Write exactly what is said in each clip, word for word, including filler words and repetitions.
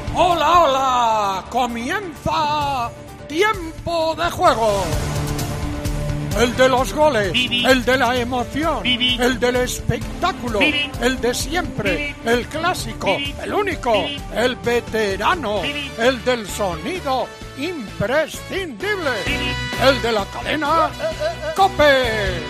Hola, hola, comienza Tiempo de Juego. El de los goles, Vivi. el de la emoción, Vivi. el del espectáculo, Vivi. el de siempre, Vivi. el clásico, Vivi. el único, Vivi. el veterano, Vivi. el del sonido imprescindible, Vivi. el de la cadena COPE.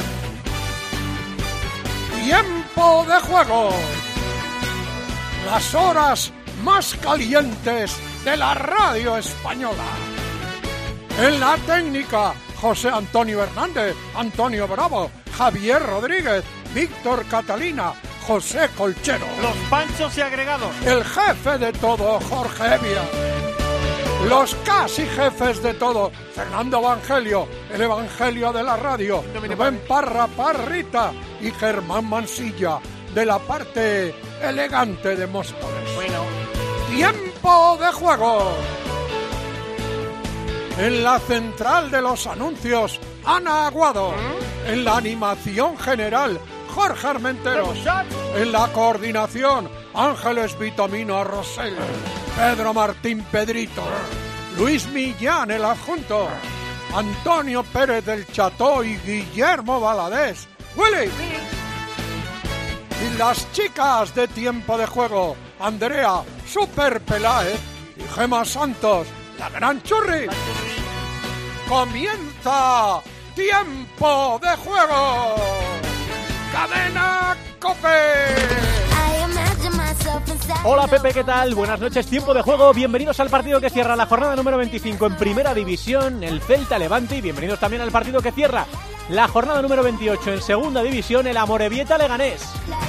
Tiempo de Juego. Las horas más calientes de la radio española. En la técnica, José Antonio Hernández, Antonio Bravo, Javier Rodríguez, Víctor Catalina, José Colchero. Los panchos y agregados. El jefe de todo, Jorge Evia. Los casi jefes de todo, Fernando Evangelio, el Evangelio de la radio, Rubén Parra Parrita y Germán Mansilla, de la parte elegante de Móstoles. Bueno. Tiempo de Juego. En la central de los anuncios, Ana Aguado. En la animación general, Jorge Armenteros. En la coordinación, Ángeles Vitamino Rosell. Pedro Martín Pedrito. Luis Millán, el adjunto. Antonio Pérez del Cható y Guillermo Valadés. ¡Willy! Y las chicas de Tiempo de Juego, Andrea Super Peláez y Gema Santos, la gran churri. Comienza Tiempo de Juego. Cadena COPE. Hola Pepe, ¿qué tal? Buenas noches, Tiempo de Juego. Bienvenidos al partido que cierra la jornada número veinticinco en Primera División, el Celta Levante, y bienvenidos también al partido que cierra la jornada número veintiocho en Segunda División, el Amorebieta Leganés.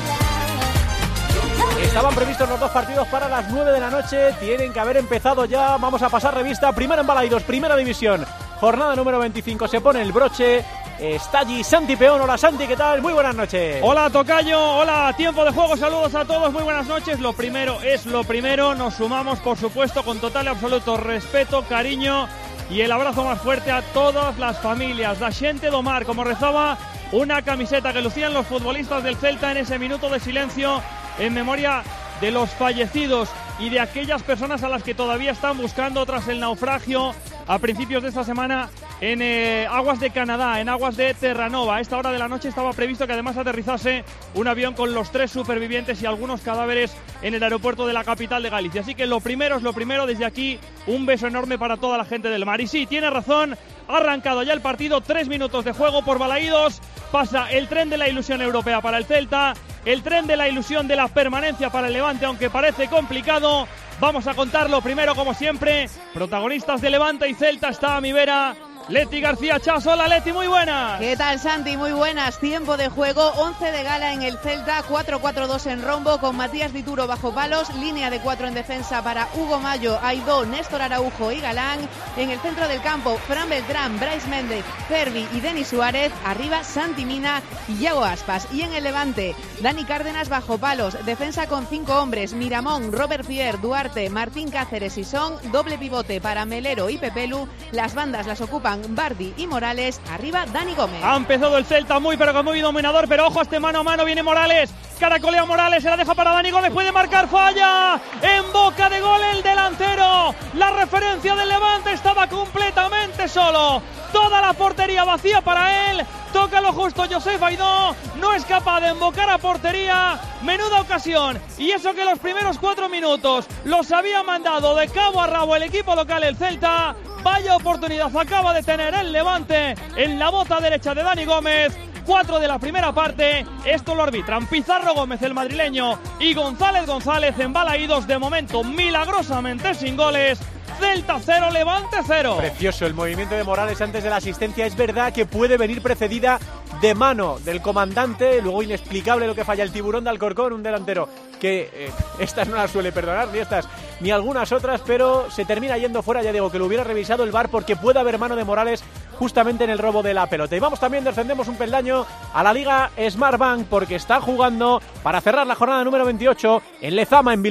Estaban previstos los dos partidos para las nueve de la noche, tienen que haber empezado ya. Vamos a pasar revista. Primero en Balaidos, Primera División, jornada número veinticinco, se pone el broche. Está allí Santi Peón. Hola Santi, ¿qué tal? Muy buenas noches. Hola Tocayo, hola Tiempo de Juego, saludos a todos, muy buenas noches. Lo primero es lo primero, nos sumamos por supuesto con total y absoluto respeto, cariño y el abrazo más fuerte a todas las familias da xente do mar, como rezaba una camiseta que lucían los futbolistas del Celta en ese minuto de silencio en memoria de los fallecidos y de aquellas personas a las que todavía están buscando tras el naufragio a principios de esta semana en eh, aguas de Canadá, en aguas de Terranova. A esta hora de la noche estaba previsto que además aterrizase un avión con los tres supervivientes y algunos cadáveres en el aeropuerto de la capital de Galicia. Así que lo primero es lo primero, desde aquí un beso enorme para toda la gente del mar. Y sí, tiene razón, ha arrancado ya el partido, tres minutos de juego por Balaídos, pasa el tren de la ilusión europea para el Celta, el tren de la ilusión de la permanencia para el Levante, aunque parece complicado. Vamos a contarlo primero, como siempre, protagonistas de Levante y Celta. Está a mi vera Leti García Chas. Hola Leti, muy buenas. ¿Qué tal Santi? Muy buenas. Tiempo de juego, once de gala en el Celta, cuatro cuatro dos en rombo con Matías Dituro bajo palos, línea de cuatro en defensa para Hugo Mayo, Aidó, Néstor Araujo y Galán. En el centro del campo, Fran Beltrán, Brais Méndez, Fervi y Denis Suárez. Arriba Santi Mina y Iago Aspas. Y en el Levante, Dani Cárdenas bajo palos, defensa con cinco hombres, Miramón, Robert Pierre, Duarte, Martín Cáceres y Son. Doble pivote para Melero y Pepelu. Las bandas las ocupan Bardi y Morales. Arriba Dani Gómez. Ha empezado el Celta muy pero que muy dominador, pero ojo a este mano a mano, viene Morales, caracolea Morales, se la deja para Dani Gómez, puede marcar, falla, en boca de gol el delantero. La referencia del Levante estaba completamente solo, toda la portería vacía para él, toca lo justo Josep Aidó, no es capaz de embocar a portería. Menuda ocasión, y eso que los primeros cuatro minutos los había mandado de cabo a rabo el equipo local, el Celta. Vaya oportunidad acaba de tener el Levante en la bota derecha de Dani Gómez. Cuatro de la primera parte, esto lo arbitran Pizarro Gómez, el madrileño, y González González en Balaídos, de momento milagrosamente sin goles. Celta cero, Levante cero. Precioso el movimiento de Morales antes de la asistencia. Es verdad que puede venir precedida de mano del comandante. Luego inexplicable lo que falla el Tiburón de Alcorcón, un delantero que eh, estas no las suele perdonar, ni estas ni algunas otras, pero se termina yendo fuera. Ya digo que lo hubiera revisado el V A R porque puede haber mano de Morales justamente en el robo de la pelota. Y vamos también, descendemos un peldaño a la Liga Smartbank porque está jugando para cerrar la jornada número veintiocho en Lezama, en Bilbao,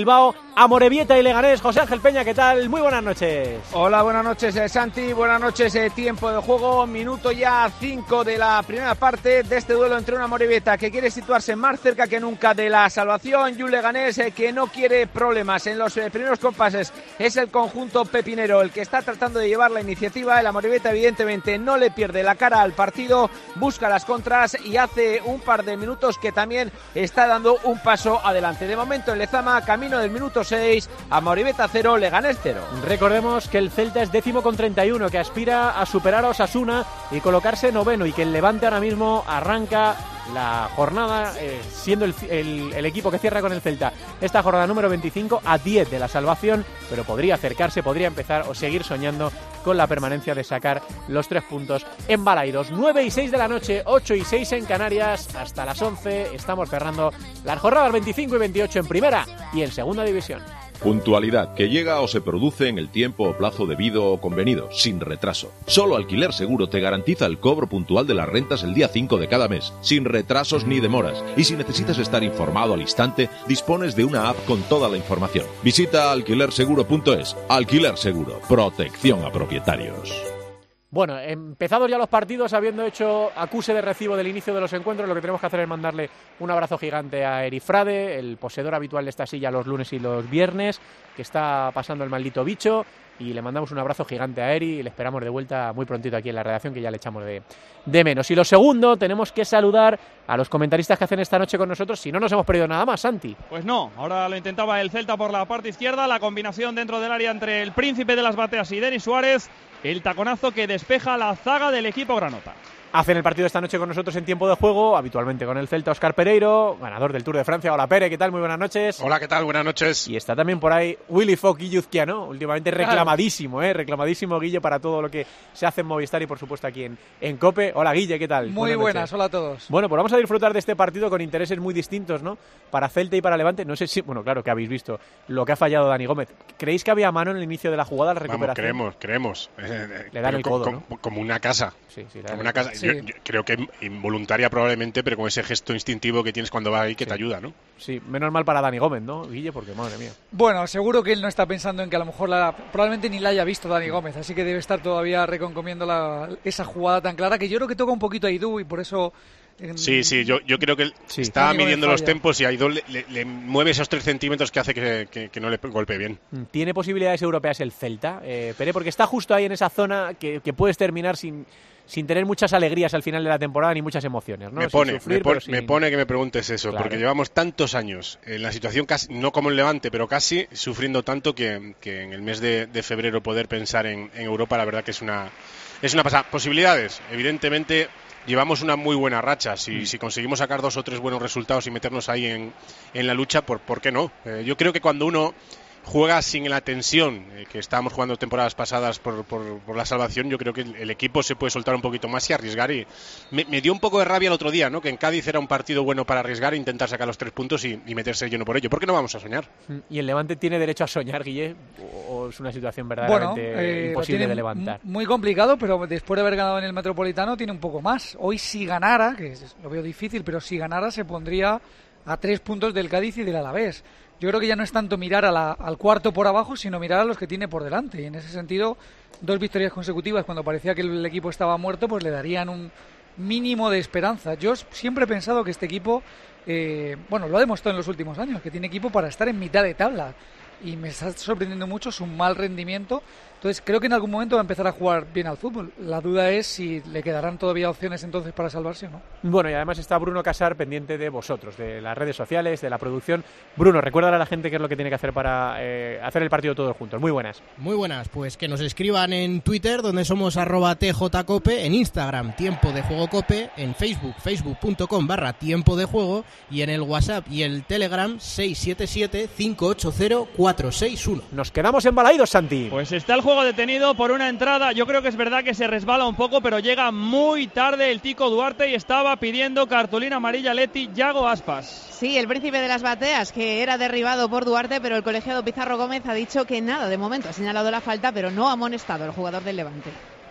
Amorebieta y Leganés. José Ángel Peña, ¿qué tal? Muy buenas noches. Hola, buenas noches, eh, Santi, buenas noches, eh, tiempo de juego, minuto ya cinco de la primera parte de este duelo entre una Amorebieta que quiere situarse más cerca que nunca de la salvación y un Leganés eh, que no quiere problemas. En los eh, primeros compases es el conjunto pepinero el que está tratando de llevar la iniciativa. El Amorebieta evidentemente no le pierde la cara al partido, busca las contras y hace un par de minutos que también está dando un paso adelante. De momento en Lezama, camino del minuto seis, Amorebieta cero, Leganés cero. Recordemos que el Celta es décimo con treinta y uno, que aspira a superar a Osasuna y colocarse noveno, y que el Levante ahora mismo arranca la jornada eh, siendo el, el, el equipo que cierra con el Celta esta jornada número veinticinco a diez de la salvación, pero podría acercarse, podría empezar o seguir soñando con la permanencia de sacar los tres puntos en Balaidos. nueve y seis de la noche, ocho y seis en Canarias, hasta las once estamos cerrando las jornadas veinticinco y veintiocho en primera y en segunda división. Puntualidad que llega o se produce en el tiempo o plazo debido o convenido, sin retraso. Solo Alquiler Seguro te garantiza el cobro puntual de las rentas el día cinco de cada mes, sin retrasos ni demoras. Y si necesitas estar informado al instante, dispones de una app con toda la información. Visita alquiler seguro punto es. Alquiler Seguro, protección a propietarios. Bueno, empezados ya los partidos, habiendo hecho acuse de recibo del inicio de los encuentros, lo que tenemos que hacer es mandarle un abrazo gigante a Erifrade, el poseedor habitual de esta silla los lunes y los viernes, que está pasando el maldito bicho, y le mandamos un abrazo gigante a Eri y le esperamos de vuelta muy prontito aquí en la redacción, que ya le echamos de, de menos. Y lo segundo, tenemos que saludar a los comentaristas que hacen esta noche con nosotros, si no nos hemos perdido nada más, Santi. Pues no, ahora lo intentaba el Celta por la parte izquierda, la combinación dentro del área entre el príncipe de las bateas y Denis Suárez, el taconazo que despeja la zaga del equipo granota. Hacen el partido esta noche con nosotros en tiempo de juego, habitualmente con el Celta, Óscar Pereiro, ganador del Tour de Francia. Hola Pere, ¿qué tal? Muy buenas noches. Hola, ¿qué tal? Buenas noches. Y está también por ahí Willy Fock Guilluzquiano, últimamente reclamadísimo, ¿eh? Reclamadísimo Guille para todo lo que se hace en Movistar y por supuesto aquí en, en COPE. Hola Guille, ¿qué tal? Muy buenas, buenas, hola a todos. Bueno, pues vamos a disfrutar de este partido con intereses muy distintos, ¿no? Para Celta y para Levante. No sé si, bueno, claro que habéis visto lo que ha fallado Dani Gómez. ¿Creéis que había mano en el inicio de la jugada, la recuperación? Vamos, creemos, creemos. Le dan el codo, como, ¿no? como una casa. Sí, sí, como una casa. Sí. Yo, yo creo que involuntaria probablemente, pero con ese gesto instintivo que tienes cuando va ahí que sí. te ayuda, ¿no? Sí, menos mal para Dani Gómez, ¿no, Guille? Porque, madre mía. Bueno, seguro que él no está pensando en que a lo mejor la, probablemente ni la haya visto Dani Gómez, así que debe estar todavía reconcomiendo la, esa jugada tan clara, que yo creo que toca un poquito a Edu y por eso... Eh, sí, sí, yo, yo creo que él sí. está Dani midiendo los tempos y a Edu le, le, le mueve esos tres centímetros que hace que, que, que no le golpee bien. ¿Tiene posibilidades europeas el Celta, eh, Pere? Porque está justo ahí en esa zona que, que puedes terminar sin... sin tener muchas alegrías al final de la temporada ni muchas emociones, ¿no? Me pone, sufrir, me, pon, sin... me pone que me preguntes eso, claro. porque llevamos tantos años en la situación, casi, no como el Levante, pero casi sufriendo tanto que, que en el mes de, de febrero poder pensar en, en Europa, la verdad que es una, es una pasada. Posibilidades, evidentemente llevamos una muy buena racha, si, mm. si conseguimos sacar dos o tres buenos resultados y meternos ahí en, en la lucha, ¿por, ¿por qué no? Eh, yo creo que cuando uno juega sin la tensión eh, que estábamos jugando temporadas pasadas por, por, por la salvación, yo creo que el, el equipo se puede soltar un poquito más y arriesgar. Y me, me dio un poco de rabia el otro día, ¿no? Que en Cádiz era un partido bueno para arriesgar e intentar sacar los tres puntos y, y meterse lleno por ello. ¿Por qué no vamos a soñar? ¿Y el Levante tiene derecho a soñar, Guille? ¿O es una situación verdaderamente bueno, eh, imposible de levantar? Muy complicado, pero después de haber ganado en el Metropolitano tiene un poco más. Hoy si ganara, que lo veo difícil, pero si ganara se pondría a tres puntos del Cádiz y del Alavés. Yo creo que ya no es tanto mirar a la, al cuarto por abajo, sino mirar a los que tiene por delante. Y en ese sentido, dos victorias consecutivas cuando parecía que el equipo estaba muerto, pues le darían un mínimo de esperanza. Yo siempre he pensado que este equipo, eh, bueno, lo ha demostrado en los últimos años, que tiene equipo para estar en mitad de tabla. Y me está sorprendiendo mucho su mal rendimiento. Entonces creo que en algún momento va a empezar a jugar bien al fútbol. La duda es si le quedarán todavía opciones entonces para salvarse o no. Bueno, y además está Bruno Casar pendiente de vosotros, de las redes sociales, de la producción. Bruno, recuérdale a la gente qué es lo que tiene que hacer para eh, hacer el partido todos juntos. Muy buenas. Muy buenas, pues que nos escriban en Twitter, donde somos arroba tjcope, en Instagram Tiempo de Juego Cope, en Facebook, facebook.com barra Tiempo de Juego, y en el WhatsApp y el Telegram seis siete siete, cinco ocho cero, cuatro seis uno. Nos quedamos en Balaidos, Santi. Pues está el juego detenido por una entrada. Yo creo que es verdad que se resbala un poco, pero llega muy tarde el Tico Duarte y estaba pidiendo cartulina amarilla Leti Yago Aspas. Sí, el príncipe de las bateas, que era derribado por Duarte, pero el colegiado Pizarro Gómez ha dicho que nada, de momento ha señalado la falta, pero no ha amonestado el jugador del Levante.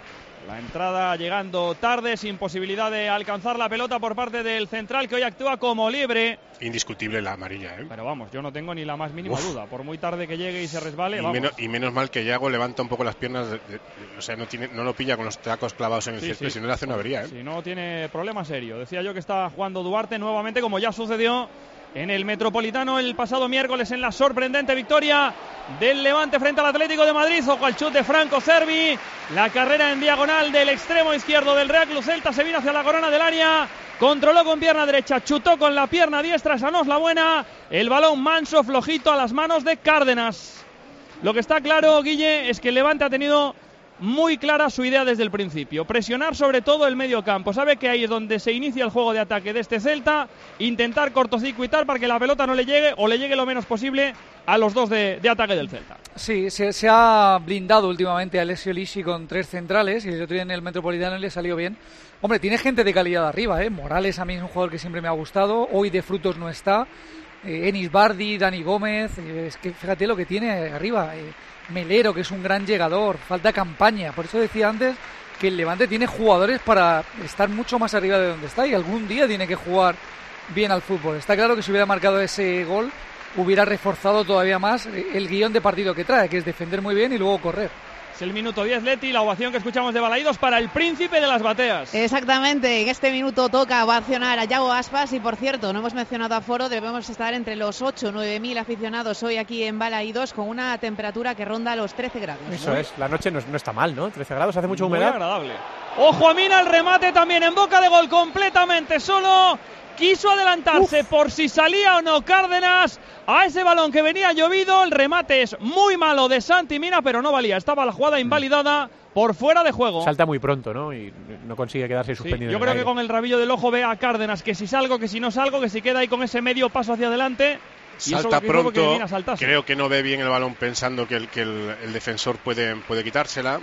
La entrada llegando tarde, sin posibilidad de alcanzar la pelota por parte del central, que hoy actúa como libre. Indiscutible la amarilla, ¿eh? Pero vamos, yo no tengo ni la más mínima Uf. duda. Por muy tarde que llegue y se resbale, y vamos. Menos, y menos mal que Yago levanta un poco las piernas, de, de, de, o sea, no, tiene, no lo pilla con los tacos clavados en el sí, césped, sí. si no le hace una avería, ¿eh? Si no tiene problema serio. Decía yo que está jugando Duarte nuevamente, como ya sucedió en el Metropolitano el pasado miércoles en la sorprendente victoria del Levante frente al Atlético de Madrid. Ojo al chut de Franco Cervi, la carrera en diagonal del extremo izquierdo del Real Club Celta, se vino hacia la corona del área, controló con pierna derecha, chutó con la pierna diestra, esa no es la buena, el balón manso, flojito a las manos de Cárdenas. Lo que está claro, Guille, es que el Levante ha tenido muy clara su idea desde el principio, presionar sobre todo el medio campo, sabe que ahí es donde se inicia el juego de ataque de este Celta, intentar cortocircuitar para que la pelota no le llegue o le llegue lo menos posible a los dos de, de ataque del Celta. Sí, se, se ha blindado últimamente a Alessio Lisi con tres centrales y el otro día en el Metropolitano le salió bien. Hombre, tiene gente de calidad arriba, ¿eh? Morales a mí es un jugador que siempre me ha gustado, hoy de frutos no está, eh, Enis Bardi, Dani Gómez, eh, es que fíjate lo que tiene arriba, eh, Melero, que es un gran llegador, falta campaña, por eso decía antes que el Levante tiene jugadores para estar mucho más arriba de donde está y algún día tiene que jugar bien al fútbol. Está claro que si hubiera marcado ese gol hubiera reforzado todavía más el guión de partido que trae, que es defender muy bien y luego correr. Es el minuto diez, Leti, la ovación que escuchamos de Balaídos para el príncipe de las bateas. Exactamente, en este minuto toca ovacionar a Yago Aspas y por cierto, no hemos mencionado aforo, debemos estar entre los ocho o nueve mil aficionados hoy aquí en Balaídos con una temperatura que ronda los trece grados. Eso muy... es, la noche no, no está mal, ¿no? trece grados, hace mucha muy humedad. Muy agradable. Ojo a Mina, el remate también en boca de gol completamente solo. Quiso adelantarse Uf. por si salía o no Cárdenas a ese balón que venía llovido. El remate es muy malo de Santi Mina, pero no valía. Estaba la jugada invalidada por fuera de juego. Salta muy pronto, ¿no? Y no consigue quedarse suspendido. Sí, yo creo que con el rabillo del ojo ve a Cárdenas que si salgo, que si no salgo, que si queda ahí con ese medio paso hacia adelante. Y Salta eso pronto, que creo que no ve bien el balón pensando que el, que el, el defensor puede, puede quitársela.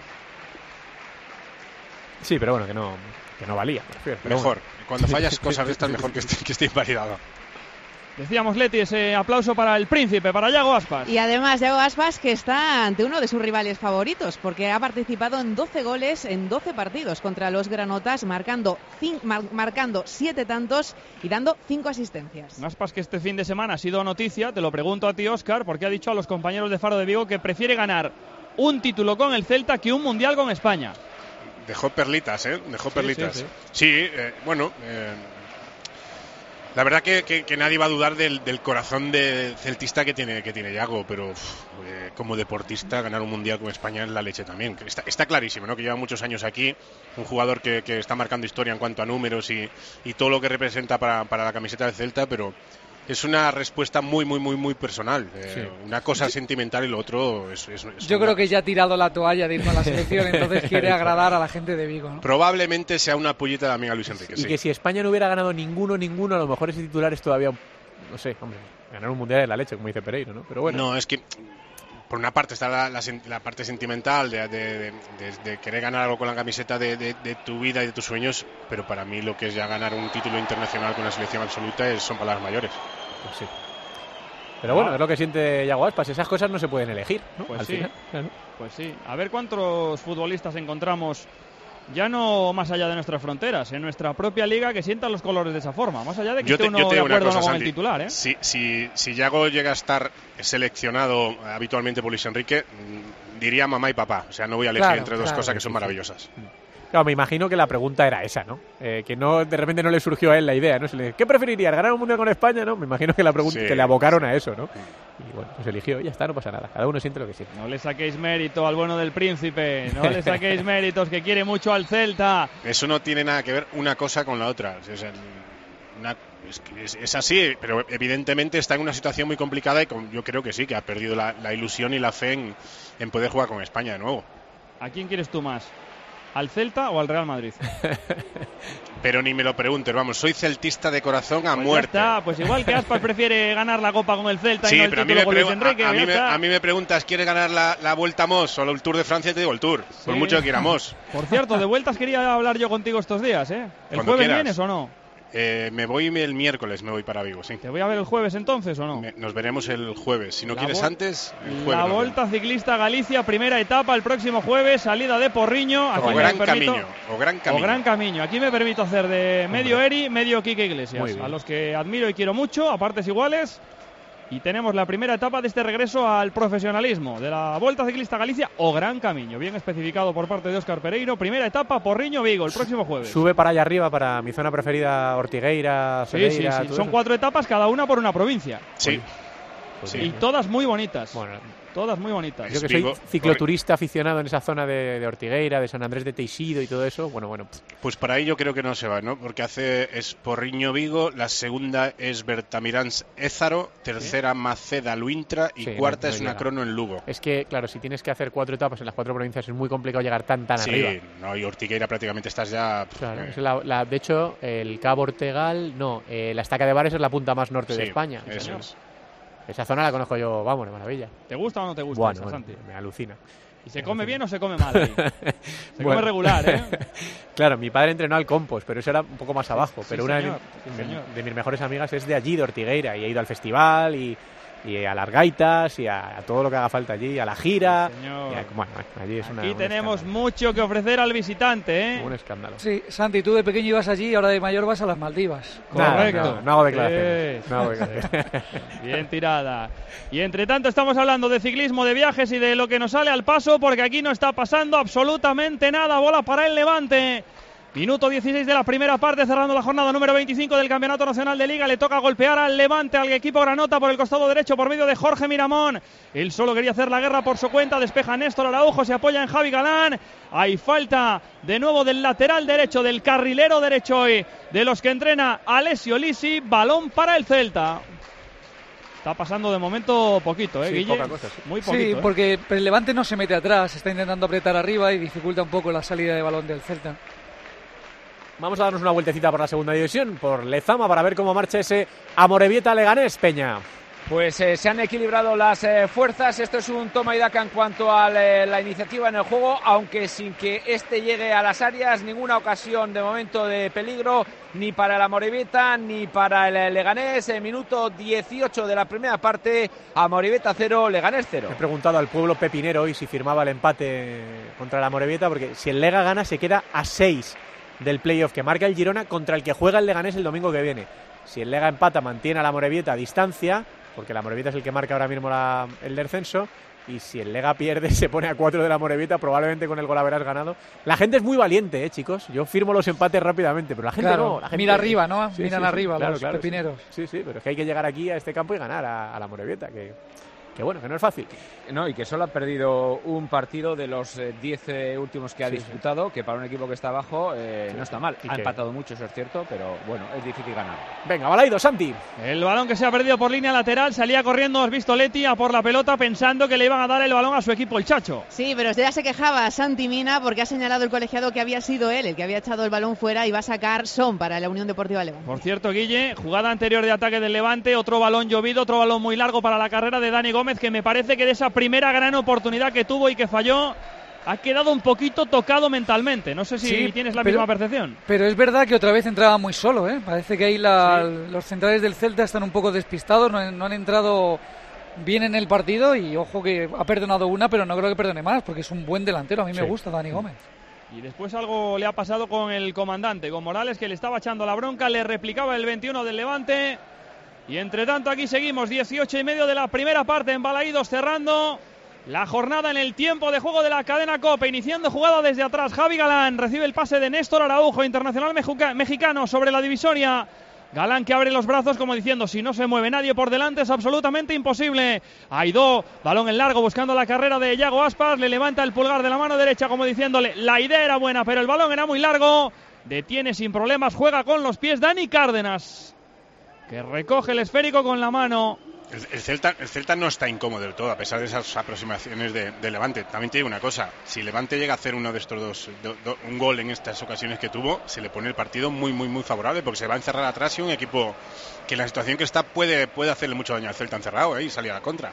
Sí, pero bueno, que no, que no valía. Pero mejor. Bueno. Cuando fallas cosas de estas, mejor que esté, que esté invalidado. Decíamos, Leti, ese aplauso para el príncipe, para Yago Aspas. Y además, Yago Aspas, que está ante uno de sus rivales favoritos, porque ha participado en doce goles en doce partidos contra los granotas, marcando, cin- mar- marcando siete tantos y dando cinco asistencias. Aspas, que este fin de semana ha sido noticia, te lo pregunto a ti, Óscar, porque ha dicho a los compañeros de Faro de Vigo que prefiere ganar un título con el Celta que un mundial con España. Dejó perlitas, ¿eh? Dejó sí, perlitas. Sí, sí. sí eh, bueno, eh, la verdad que, que, que nadie va a dudar del, del corazón de celtista que tiene, que tiene Yago, pero uf, eh, como deportista ganar un mundial con España es la leche también. Está, está clarísimo, ¿no? Que lleva muchos años aquí, un jugador que, que está marcando historia en cuanto a números y, y todo lo que representa para, para la camiseta del Celta, pero es una respuesta muy, muy, muy, muy personal. Eh, sí. Una cosa sentimental y lo otro es... es, es Yo una... creo que ya ha tirado la toalla de irme a la selección, entonces quiere agradar a la gente de Vigo, ¿no? Probablemente sea una pullita también a Luis Enrique. Y sí. que si España no hubiera ganado ninguno, ninguno, a lo mejor ese titular es todavía... No sé, hombre, ganar un mundial es la leche, como dice Pereiro, ¿no? Pero bueno. No, es que... Por una parte está la, la, la parte sentimental de, de, de, de, de querer ganar algo con la camiseta de, de, de tu vida y de tus sueños, pero para mí lo que es ya ganar un título internacional con una selección absoluta es, son palabras mayores. Pues sí. Pero bueno, es lo que siente Yago Aspas, esas cosas no se pueden elegir, ¿no? Pues Al sí, final, claro. Pues sí. A ver cuántos futbolistas encontramos, ya no más allá de nuestras fronteras, en nuestra propia liga, que sientan los colores de esa forma, más allá de que yo esté te, uno yo te de digo acuerdo una cosa, no con Santi, el titular, ¿eh? Si, si, si Yago llega a estar seleccionado habitualmente por Luis Enrique, diría mamá y papá. O sea, no voy a elegir claro, entre dos claro, cosas que sí, son sí. maravillosas. Claro, me imagino que la pregunta era esa, ¿no? Eh, que no de repente no le surgió a él la idea, ¿no? Se le, ¿qué preferirías, ganar un mundial con España, no? Me imagino que la pregunta Sí. que le abocaron a eso, ¿no? Y bueno, pues eligió, ya está, no pasa nada. Cada uno siente lo que siente. No le saquéis mérito al bueno del príncipe, no le saquéis méritos, que quiere mucho al Celta. Eso no tiene nada que ver una cosa con la otra. O sea, una, es, es, es así, pero evidentemente está en una situación muy complicada y con, yo creo que sí, que ha perdido la, la ilusión y la fe en, en poder jugar con España de nuevo. ¿A quién quieres tú más? ¿Al Celta o al Real Madrid? Pero ni me lo preguntes, vamos, soy celtista de corazón a pues muerte. Ya está, pues igual que Aspas prefiere ganar la Copa con el Celta Sí, y no el pero a mí, título me con Luis pregu- Enrique. a, a, ya mí me, está. a mí me preguntas, ¿quieres ganar la, la Vuelta a Moss o el Tour de Francia? Te digo el Tour, por Sí. mucho que quiera Moss. Por cierto, de vueltas quería hablar yo contigo estos días, ¿eh? ¿El Cuando jueves quieras. vienes o no? Eh, me voy el miércoles, me voy para Vigo, sí. ¿Te voy a ver el jueves entonces o no? Me, nos veremos el jueves. Si no la quieres vo- antes, el jueves. La Volta Ciclista Galicia, primera etapa el próximo jueves, salida de Porriño. Aquí o, me gran permito, camino, o Gran Camino. O Gran Camino. Aquí me permito hacer de medio Eri, medio Quique Iglesias, a los que admiro y quiero mucho, a partes iguales. Y tenemos la primera etapa de este regreso al profesionalismo de la Volta Ciclista Galicia o Gran Camino, bien especificado por parte de Óscar Pereiro. Primera etapa, Porriño, Vigo, el próximo jueves. Sube para allá arriba, para mi zona preferida, Ortigueira, Sí, sí, Ferreira, sí. todo Son eso. cuatro etapas, cada una por una provincia. Sí. Pues Sí. Y todas muy bonitas. Bueno, Todas muy bonitas. yo que Vigo, soy cicloturista aficionado en esa zona de, de Ortigueira, de San Andrés de Teixido y todo eso, bueno, bueno. Pues para ahí yo creo que no se va, ¿no? Porque hace es Porriño Vigo, la segunda es Bertamiráns Ézaro, tercera Maceda Luintra y Sí, cuarta no- no es una llega. crono en Lugo. Es que, claro, si tienes que hacer cuatro etapas en las cuatro provincias es muy complicado llegar tan, tan Sí, arriba. no, y Ortigueira prácticamente estás ya... Claro, eh, es la- la- de hecho, el Cabo Ortegal, no, eh, la Estaca de Bares es la punta más norte de sí, España. eso Señor. es. Esa zona la conozco yo, vamos, de maravilla. ¿Te gusta o no te gusta Bueno, esa, bueno, Santi? me alucina. ¿Y se come bien o se come mal ahí? Se Bueno. come regular, ¿eh? Claro, mi padre entrenó al compost, pero eso era un poco más abajo. Sí, pero una de, señor, mi- sí, de- señor. de mis mejores amigas es de allí, de Ortigueira, y he ido al festival y, y a las gaitas y a, a todo lo que haga falta allí, a la gira. Sí, señor. Y a- bueno, allí es una, Aquí un tenemos escándalo, mucho que ofrecer al visitante, ¿eh? un escándalo. Sí, Santi, tú de pequeño ibas allí y ahora de mayor vas a las Maldivas. Nada, Correcto. no, no hago declaraciones. Sí. no hago declaraciones. Bien tirada. Y entre tanto estamos hablando de ciclismo, de viajes y de lo que nos sale al paso, porque aquí no está pasando absolutamente nada. Bola para el Levante. Minuto dieciséis de la primera parte, cerrando la jornada número veinticinco del Campeonato Nacional de Liga. Le toca golpear al Levante, al equipo granota, por el costado derecho, por medio de Jorge Miramón. Él solo quería hacer la guerra por su cuenta. Despeja Néstor Araujo, se apoya en Javi Galán. Hay falta de nuevo del lateral derecho, del carrilero derecho hoy, de los que entrena Alessio Lisi. Balón para el Celta. Está pasando de momento poquito, ¿eh, Sí, Guille? poca cosa, sí. Muy poquito, Sí, ¿eh? porque el Levante no se mete atrás, está intentando apretar arriba y dificulta un poco la salida de balón del Celta. Vamos a darnos una vueltecita por la segunda división, por Lezama, para ver cómo marcha ese Amorebieta-Leganés, Peña. Pues eh, se han equilibrado las eh, fuerzas. Esto es un toma y daca en cuanto a eh, la iniciativa en el juego, aunque sin que este llegue a las áreas. Ninguna ocasión de momento de peligro, ni para el Amorebieta ni para el Leganés. En minuto dieciocho de la primera parte, Amorebieta cero, Leganés cero. He preguntado al pueblo pepinero hoy si firmaba el empate contra el Amorebieta, porque si el Lega gana se queda a seis del playoff que marca el Girona, contra el que juega el Leganés el domingo que viene. Si el Lega empata, mantiene al Amorebieta a distancia, porque el Amorebieta es el que marca ahora mismo la- el descenso, y si el Lega pierde se pone a cuatro del Amorebieta, probablemente con el gol habrás ganado. La gente es muy valiente, eh, chicos. Yo firmo los empates rápidamente, pero la gente Claro, no. La gente... mira arriba, ¿no? Sí, Miran sí, sí, arriba claro, los claro, sí. pepineros. Sí, sí, pero es que hay que llegar aquí a este campo y ganar a, a la Amorebieta, que, que bueno, que no es fácil. No, y que solo ha perdido un partido de los diez eh, últimos que ha Sí, disputado, que para un equipo que está abajo eh, Sí, no sí. está mal. Y Ha que- empatado mucho, eso es cierto, pero bueno, es difícil ganar. Venga, Balaido, Santi. El balón que se ha perdido por línea lateral, salía corriendo, has visto Leti a por la pelota pensando que le iban a dar el balón a su equipo, el Chacho. Sí, pero ya se quejaba Santi Mina porque ha señalado el colegiado que había sido él el que había echado el balón fuera y va a sacar Son para la Unión Deportiva Levante. Por cierto, Guille, jugada anterior de ataque del Levante, otro balón llovido, otro balón muy largo para la carrera de Dani Gómez, que me parece que de esa primera gran oportunidad que tuvo y que falló, ha quedado un poquito tocado mentalmente. No sé si Sí, tienes la pero- misma percepción. Pero es verdad que otra vez entraba muy solo, ¿eh? Parece que ahí la- los centrales del Celta están un poco despistados, no, han- no han entrado bien en el partido y ojo que ha perdonado una, pero no creo que perdone más, porque es un buen delantero, a mí Sí. me gusta Dani Gómez. Y después algo le ha pasado con el comandante, con Morales, que le estaba echando la bronca, le replicaba el veintiuno del Levante. Y entre tanto aquí seguimos, dieciocho y medio de la primera parte en Balaídos, cerrando la jornada en el tiempo de juego de la cadena COPE, iniciando jugada desde atrás. Javi Galán recibe el pase de Néstor Araujo, internacional mejuca- mexicano, sobre la divisoria. Galán que abre los brazos como diciendo, si no se mueve nadie por delante es absolutamente imposible. Aidó, balón en largo buscando la carrera de Yago Aspas, le levanta el pulgar de la mano derecha como diciéndole, la idea era buena pero el balón era muy largo. Detiene sin problemas, juega con los pies Dani Cárdenas, que recoge el esférico con la mano. El, el Celta, el Celta no está incómodo del todo, a pesar de esas aproximaciones de, de Levante. También te digo una cosa, si Levante llega a hacer uno de estos dos, do- do- un gol en estas ocasiones que tuvo, se le pone el partido muy, muy, muy favorable, porque se va a encerrar atrás y un equipo que en la situación que está puede, puede hacerle mucho daño al Celta encerrado, ¿eh? Y salir a la contra.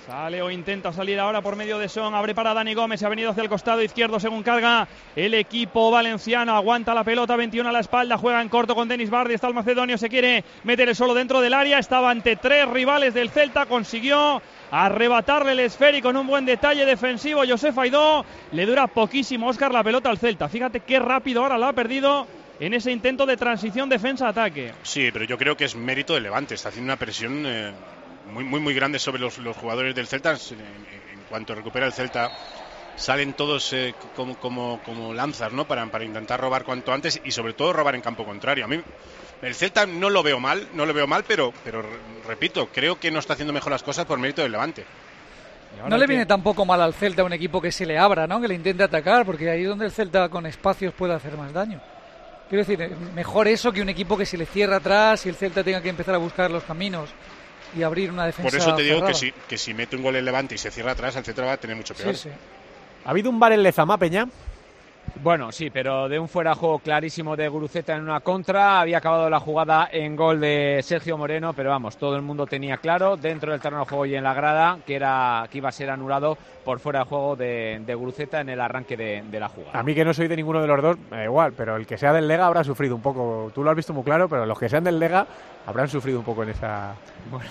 Sale o intenta salir ahora por medio de Son, abre para Dani Gómez, se ha venido hacia el costado izquierdo según carga el equipo valenciano, aguanta la pelota, veintiuno a la espalda, juega en corto con Denis Bardi, está el macedonio, se quiere meter el solo dentro del área, estaba ante tres rivales del Celta, consiguió arrebatarle el esférico en un buen detalle defensivo, Josef Aidó, le dura poquísimo Óscar la pelota al Celta, fíjate qué rápido ahora la ha perdido en ese intento de transición defensa-ataque. Sí, pero yo creo que es mérito del Levante, está haciendo una presión eh, muy muy muy grande sobre los, los jugadores del Celta. En, en cuanto recupera el Celta salen todos eh, como, como, como lanzas, ¿no? Para, para intentar robar cuanto antes y sobre todo robar en campo contrario. A mí el Celta no lo veo mal, no lo veo mal, pero, pero repito, creo que no está haciendo mejor las cosas por mérito del Levante. No le viene tampoco mal al Celta un equipo que se le abra, ¿no? Que le intente atacar, porque ahí es donde el Celta con espacios puede hacer más daño. Quiero decir, mejor eso que un equipo que se le cierra atrás y el Celta tenga que empezar a buscar los caminos y abrir una defensa. Por eso te digo cerrada. que si, que si mete un gol el Levante y se cierra atrás, el Celta va a tener mucho peor. Sí, sí. ¿Ha habido un bar en Lezama, Peña? Bueno, sí, pero de un fuera de juego clarísimo de Guruceta en una contra. Había acabado la jugada en gol de Sergio Moreno, pero vamos, todo el mundo tenía claro dentro del terreno de juego y en la grada que era que iba a ser anulado por fuera de juego de, de Guruceta en el arranque de, de la jugada. A mí que no soy de ninguno de los dos, me da igual, pero el que sea del Lega habrá sufrido un poco. Tú lo has visto muy claro, pero los que sean del Lega habrán sufrido un poco en esa... Bueno,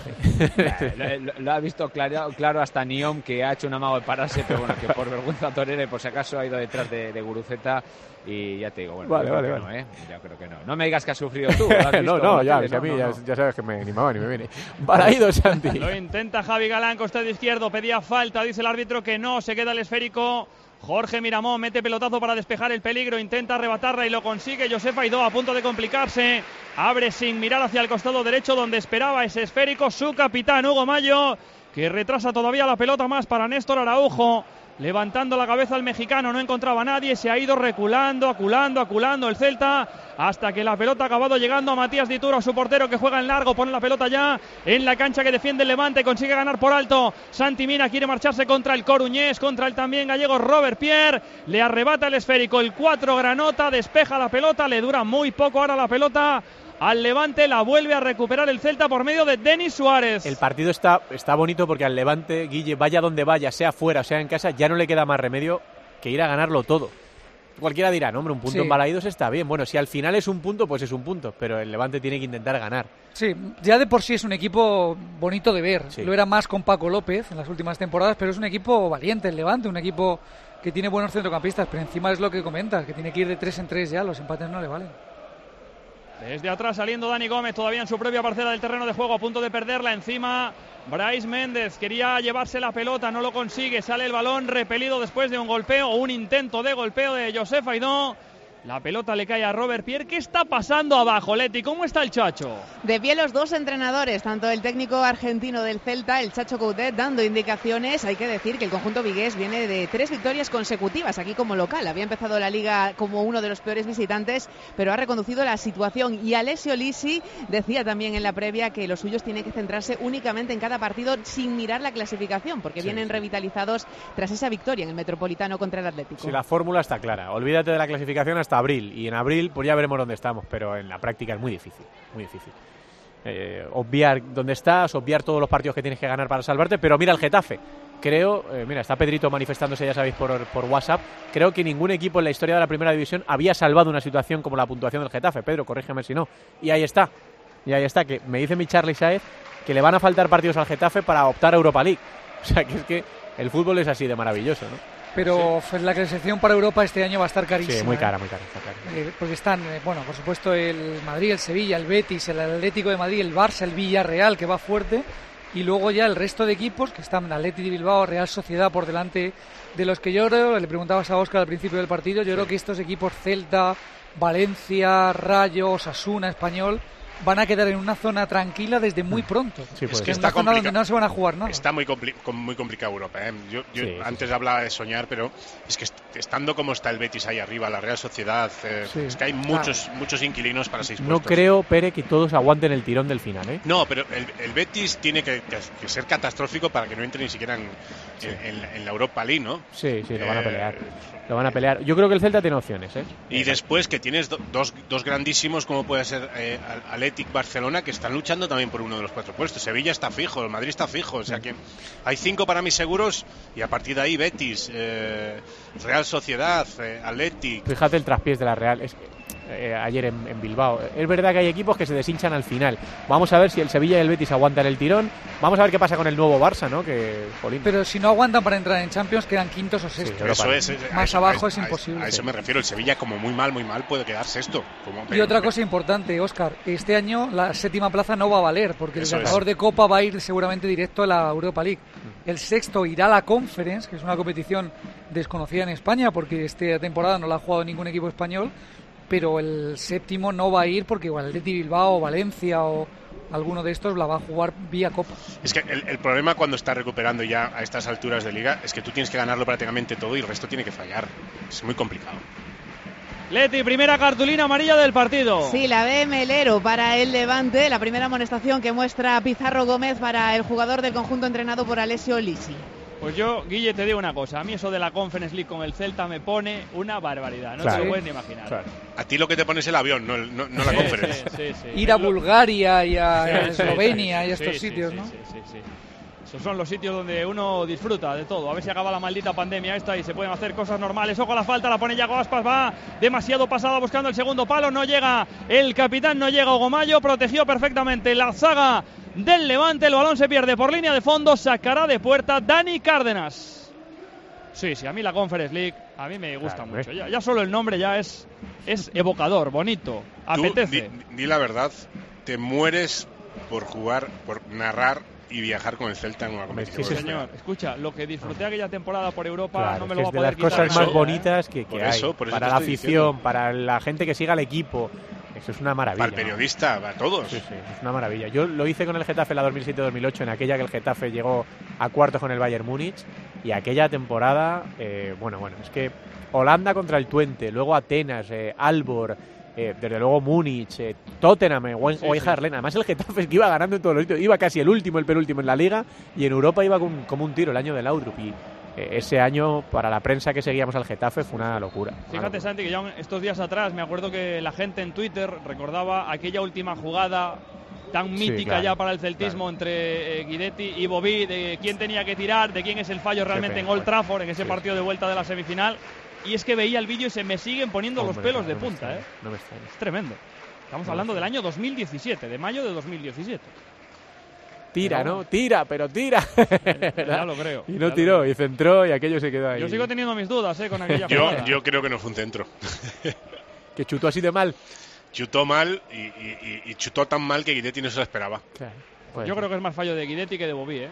lo, lo, lo ha visto claro, claro hasta Niom, que ha hecho un amago de pararse, pero bueno, que por vergüenza torera y por si acaso ha ido detrás de, de Guruceta y ya te digo, bueno, vale, yo vale, creo vale. que no, ¿eh? Yo creo que no. No me digas que has sufrido tú. ¿Lo has visto? no, no, ya, tele, si a mí no, ya, no. ya sabes que me, ni me va ni me viene. Balaído, Santi. Lo intenta Javi Galán, costado izquierdo, pedía falta, dice el árbitro que no, se queda el esférico. Jorge Miramón mete pelotazo para despejar el peligro, intenta arrebatarla y lo consigue. Josef Aidó a punto de complicarse, abre sin mirar hacia el costado derecho donde esperaba ese esférico su capitán Hugo Mayo, que retrasa todavía la pelota más para Néstor Araujo. Levantando la cabeza al mexicano, no encontraba a nadie, se ha ido reculando, aculando, aculando el Celta, hasta que la pelota ha acabado llegando a Matías Dituro, su portero que juega en largo, pone la pelota ya en la cancha que defiende el Levante, consigue ganar por alto. Santi Mina quiere marcharse contra el coruñés, contra el también gallego Robert Pierre, le arrebata el esférico, el cuatro Granota, despeja la pelota, le dura muy poco ahora la pelota al Levante, la vuelve a recuperar el Celta por medio de Denis Suárez. El partido está, está bonito porque al Levante, Guille, vaya donde vaya, sea fuera o sea en casa, ya no le queda más remedio que ir a ganarlo todo. Cualquiera dirá, no hombre, un punto Sí. en Balaídos está bien. Bueno, si al final es un punto, pues es un punto, pero el Levante tiene que intentar ganar. Sí, ya de por sí es un equipo bonito de ver. Sí. Lo era más con Paco López en las últimas temporadas, pero es un equipo valiente el Levante, un equipo que tiene buenos centrocampistas, pero encima es lo que comentas, que tiene que ir de tres en tres ya, los empates no le valen. Desde atrás saliendo Dani Gómez, todavía en su propia parcela del terreno de juego, a punto de perderla. Encima Brais Méndez, quería llevarse la pelota, no lo consigue. Sale el balón repelido después de un golpeo o un intento de golpeo de Josef Aidó. La pelota le cae a Robert Pierre. ¿Qué está pasando abajo, Leti? ¿Cómo está el Chacho? De pie los dos entrenadores, tanto el técnico argentino del Celta, el Chacho Coudet, dando indicaciones. Hay que decir que el conjunto vigués viene de tres victorias consecutivas aquí como local. Había empezado la Liga como uno de los peores visitantes, pero ha reconducido la situación. Y Alessio Lisi decía también en la previa que los suyos tienen que centrarse únicamente en cada partido sin mirar la clasificación, porque Sí, vienen sí. revitalizados tras esa victoria en el Metropolitano contra el Atlético. Si la fórmula está clara, olvídate de la clasificación hasta abril, y en abril pues ya veremos dónde estamos, pero en la práctica es muy difícil, muy difícil. Eh, obviar dónde estás, obviar todos los partidos que tienes que ganar para salvarte, pero mira el Getafe. Creo, eh, mira, está Pedrito manifestándose, ya sabéis, por, por WhatsApp. Creo que ningún equipo en la historia de la Primera División había salvado una situación como la puntuación del Getafe. Pedro, corrígeme si no. Y ahí está, y ahí está, que me dice mi Charlie Saez que le van a faltar partidos al Getafe para optar a Europa League. O sea, que es que el fútbol es así de maravilloso, ¿no? Pero sí. La clasificación para Europa este año va a estar carísima. Sí, muy cara, ¿eh? muy cara. Está cara. Eh, porque están, eh, bueno, por supuesto el Madrid, el Sevilla, el Betis, el Atlético de Madrid, el Barça, el Villarreal, que va fuerte, y luego ya el resto de equipos que están Atleti de Bilbao, Real Sociedad por delante de los que yo creo, le preguntabas a Óscar al principio del partido, yo sí. creo que estos equipos Celta, Valencia, Rayo, Osasuna, Español, van a quedar en una zona tranquila desde muy pronto. Sí, es que es está una zona complica- donde no se van a jugar nada. Está muy, compli- muy complicada Europa. ¿eh? Yo, yo Sí, antes sí. hablaba de soñar, pero es que est- estando como está el Betis ahí arriba, la Real Sociedad, eh, Sí. es que hay muchos, muchos inquilinos para seis No puestos. creo, Pere, que todos aguanten el tirón del final, ¿eh? No, pero el, el Betis tiene que, que- que ser catastrófico para que no entre ni siquiera en, en- en la Europa League, ¿no? Sí, sí, lo van a Eh, pelear. Lo van a pelear. Yo creo que el Celta tiene opciones, ¿eh? Y después que tienes do- dos, dos grandísimos como puede ser eh, Al- Athletic, Barcelona, que están luchando también por uno de los cuatro puestos. Sevilla está fijo, el Madrid está fijo, o sea que hay cinco para mí seguros y a partir de ahí Betis, eh, Real Sociedad, eh, Athletic. Fíjate el traspiés de la Real, es eh, ayer en, en Bilbao. Es verdad que hay equipos que se deshinchan al final. Vamos a ver si el Sevilla y el Betis aguantan el tirón. Vamos a ver qué pasa con el nuevo Barça, ¿no? Que, jolín. Pero si no aguantan para entrar en Champions, quedan quintos o sextos. Sí, eso es, es, más eso, abajo a, es imposible. A, a eso me refiero. El Sevilla, como muy mal, muy mal, puede quedar sexto. Como, y pero, otra pero, cosa importante, Óscar, este año la séptima plaza no va a valer, porque eso el ganador es. de Copa va a ir seguramente directo a la Europa League. El sexto irá a la Conference, que es una competición desconocida en España, porque esta temporada no la ha jugado ningún equipo español, pero el séptimo no va a ir porque igual el Athletic Bilbao, Valencia o alguno de estos la va a jugar vía Copa. Es que el, el problema cuando estás recuperando ya a estas alturas de liga es que tú tienes que ganarlo prácticamente todo y el resto tiene que fallar. Es muy complicado. Leti, primera cartulina amarilla del partido. Sí, la ve Melero para el Levante, la primera amonestación que muestra Pizarro Gómez para el jugador del conjunto entrenado por Alessio Lisi. Pues yo, Guille, te digo una cosa. A mí eso de la Conference League con el Celta me pone una barbaridad. No claro. te lo puedes ni imaginar. Claro. A ti lo que te pones el avión, no, el, no, no la Sí, Conference. sí, sí, sí. Ir a Bulgaria y a Sí, sí, Eslovenia sí, y a estos sí, sitios, sí, ¿no? Sí, sí, sí. Esos son los sitios donde uno disfruta de todo. A ver si acaba la maldita pandemia esta y se pueden hacer cosas normales. Ojo a la falta, la pone Yago Aspas, va demasiado pasada buscando el segundo palo. No llega el capitán, no llega Hugo Mayo. Protegió perfectamente la zaga del Levante. El balón se pierde por línea de fondo. Sacará de puerta Dani Cárdenas. Sí, sí, a mí la Conference League, a mí me gusta claro, mucho. Ya, ya solo el nombre ya es, es evocador, bonito, apetece. Tú, di, di la verdad, te mueres por jugar, por narrar y viajar con el Celta en una competición. Sí, señor. Escucha, lo que disfruté aquella temporada por Europa claro, no me lo va a es de poder las quitar. cosas Por más eso, bonitas que, que por hay. eso, por eso para te la estoy afición, diciendo. para la gente que siga al equipo. Eso es una maravilla. Para el periodista, para todos. Sí, sí, es una maravilla. Yo lo hice con el Getafe en la dos mil siete dos mil ocho, en aquella que el Getafe llegó a cuartos con el Bayern Múnich. Y aquella temporada, eh, bueno, bueno, es que Holanda contra el Twente, luego Atenas, eh, Aalborg, eh, desde luego Múnich, eh, Tottenham, eh, sí, sí. Harlem. Además el Getafe que iba ganando en todos los sitios, iba casi el último, el penúltimo en la Liga, y en Europa iba como un, como un tiro el año de Laudrup. Y eh, ese año, para la prensa que seguíamos al Getafe, fue una locura. Una Fíjate, locura. Santi, que ya estos días atrás me acuerdo que la gente en Twitter recordaba aquella última jugada tan mítica sí, claro, ya para el celtismo, claro, entre eh, Guidetti y Bobby, de quién tenía que tirar, de quién es el fallo realmente pena, en Old Trafford, en ese sí. partido de vuelta de la semifinal. Y es que veía el vídeo y se me siguen poniendo Hombre, los pelos no, de no punta. ¿eh? No me extraña. Es tremendo. Estamos no hablando del año dos mil diecisiete, de mayo de dos mil diecisiete. Tira, pero, ¿no? Tira, pero tira. Ya lo creo. Y no tiró, y centró y aquello se quedó ahí. Yo sigo teniendo mis dudas ¿eh? con aquella yo, jugada. Yo creo que no fue un centro. Que chutó así de mal. Chutó mal y, y, y chutó tan mal que Guidetti no se lo esperaba. Claro, pues yo creo que es más fallo de Guidetti que de Bobby, ¿eh?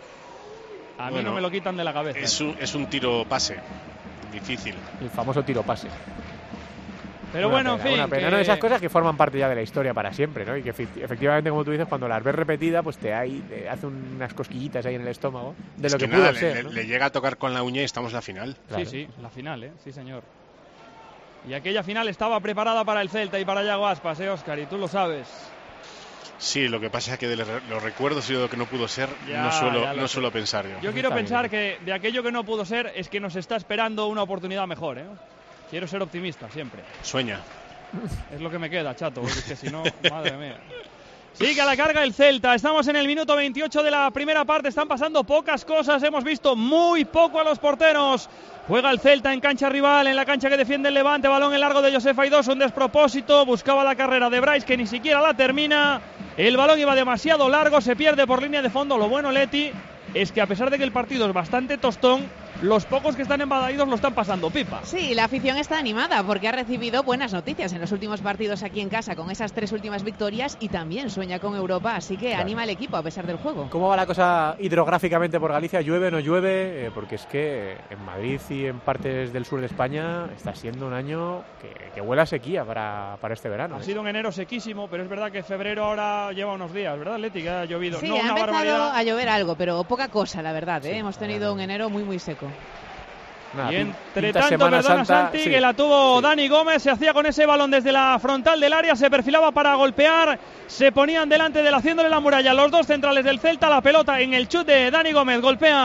A bueno, mí no me lo quitan de la cabeza. Es un, es un tiro pase. Difícil. El famoso tiro pase. Pero una bueno, pena, en fin. Una pena, que... ¿no? Esas cosas que forman parte ya de la historia para siempre, ¿no? Y que efectivamente, como tú dices, cuando las ves repetidas, pues te, hay, te hace unas cosquillitas ahí en el estómago de es lo que, que pudo nada, ser. Le, ¿no? le llega a tocar con la uña y estamos en la final. Claro. Sí, sí, la final, ¿eh? Sí, señor. Y aquella final estaba preparada para el Celta y para Yago Aspas, ¿eh, Óscar? Y tú lo sabes. Sí, lo que pasa es que de los recuerdos y de lo que no pudo ser, ya, no suelo, no sé. suelo pensar yo. Yo quiero pensar bien. que de aquello que no pudo ser es que nos está esperando una oportunidad mejor, ¿eh? Quiero ser optimista siempre. Sueña. Es lo que me queda, chato, porque es que si no, madre mía. Sigue a la carga el Celta, estamos en el minuto veintiocho de la primera parte, están pasando pocas cosas, hemos visto muy poco a los porteros. Juega el Celta en cancha rival, en la cancha que defiende el Levante, balón en largo de Josef Aidoso, un despropósito, buscaba la carrera de Bryce que ni siquiera la termina. El balón iba demasiado largo, se pierde por línea de fondo. Lo bueno, Leti, es que a pesar de que el partido es bastante tostón, los pocos que están embadaídos lo están pasando pipa. Sí, la afición está animada porque ha recibido buenas noticias en los últimos partidos aquí en casa con esas tres últimas victorias y también sueña con Europa, así que claro. anima al equipo a pesar del juego. ¿Cómo va la cosa hidrográficamente por Galicia? ¿Llueve o no llueve? Eh, porque es que en Madrid y en partes del sur de España está siendo un año que, que huele a sequía para, para este verano. Ha ¿eh? sido un enero sequísimo, pero es verdad que febrero ahora lleva unos días, ¿verdad, Leti? Que ha llovido. Sí, no, ha una empezado barbaridad. a llover algo, pero poca cosa, la verdad. ¿eh? Sí, Hemos tenido un enero muy, muy seco. Nada, y entre pinta tanto, Semana perdona Santa, Santi, sí, que la tuvo sí. Dani Gómez, se hacía con ese balón desde la frontal del área, se perfilaba para golpear, se ponían delante de él haciéndole la muralla los dos centrales del Celta, la pelota en el chute de Dani Gómez, golpea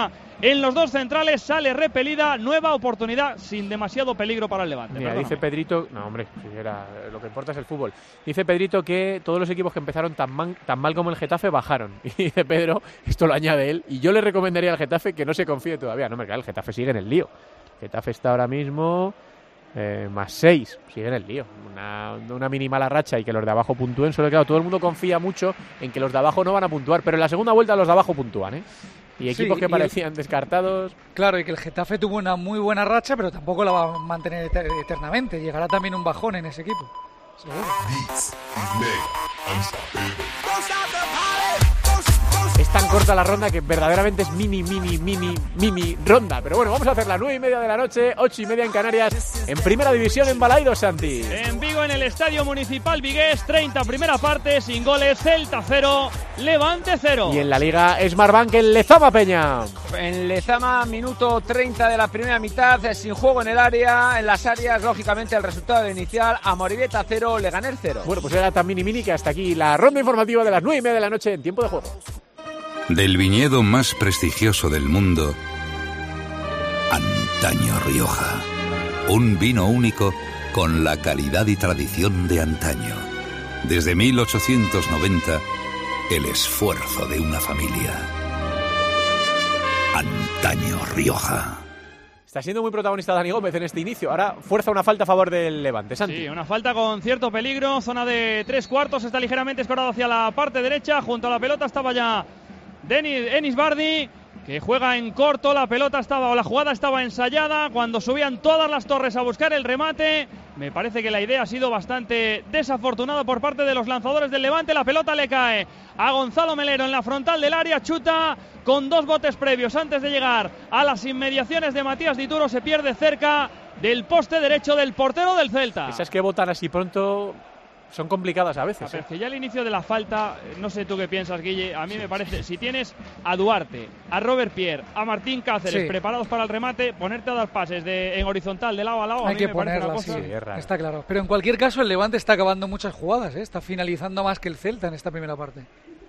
en los dos centrales, sale repelida, nueva oportunidad sin demasiado peligro para el Levante. Mira, Perdóname. dice Pedrito, no hombre, si era, lo que importa es el fútbol. Dice Pedrito que todos los equipos que empezaron tan, man, tan mal como el Getafe bajaron. Y dice Pedro, esto lo añade él, y yo le recomendaría al Getafe que no se confíe todavía. No, hombre, claro, el Getafe sigue en el lío. El Getafe está ahora mismo eh, más seis, sigue en el lío. Una, una mini mala racha y que los de abajo puntúen. Solo que claro, todo el mundo confía mucho en que los de abajo no van a puntuar, pero en la segunda vuelta los de abajo puntúan, ¿eh? Y equipos Sí, que y parecían el... descartados. Claro, y que el Getafe tuvo una muy buena racha, pero tampoco la va a mantener eternamente. Llegará también un bajón en ese equipo. Seguro. Es tan corta la ronda que verdaderamente es mini, mini, mini, mini ronda. Pero bueno, vamos a hacer las nueve y media de la noche, ocho y media en Canarias, en Primera División en Balaidos, Santi. En Vigo, en el Estadio Municipal Vigués, treinta primera parte, sin goles, Celta cero, Levante cero. Y en la Liga Smartbank en Lezama, Peña. En Lezama, minuto treinta de la primera mitad, sin juego en el área, en las áreas, lógicamente el resultado inicial, Amorebieta cero, Leganés cero. Bueno, pues era tan mini mini que hasta aquí la ronda informativa de las nueve y media de la noche en tiempo de juego. Del viñedo más prestigioso del mundo, Antaño Rioja. Un vino único con la calidad y tradición de antaño. Desde mil ochocientos noventa, el esfuerzo de una familia. Antaño Rioja. Está siendo muy protagonista Dani Gómez en este inicio. Ahora fuerza una falta a favor del Levante, Santi. Sí, una falta con cierto peligro. Zona de tres cuartos. Está ligeramente escorado hacia la parte derecha. Junto a la pelota estaba ya Denis, Enis Bardi, que juega en corto. La pelota estaba, o la jugada estaba ensayada. Cuando subían todas las torres a buscar el remate, me parece que la idea ha sido bastante desafortunada por parte de los lanzadores del Levante. La pelota le cae a Gonzalo Melero en la frontal del área. Chuta con dos botes previos antes de llegar a las inmediaciones de Matías Dituro. Se pierde cerca del poste derecho del portero del Celta. Esas que botan así pronto son complicadas a veces. A ver, ¿eh? que ya al inicio de la falta, no sé tú qué piensas, Guille, a mí me parece, si tienes a Duarte, a Robert Pierre, a Martín Cáceres Sí. preparados para el remate, ponerte a dar pases de, en horizontal de lado a lado, a Hay mí que me parece una ponerla, cosa... sí, Sí, es raro. está claro. Pero en cualquier caso, el Levante está acabando muchas jugadas, ¿eh? Está finalizando más que el Celta en esta primera parte.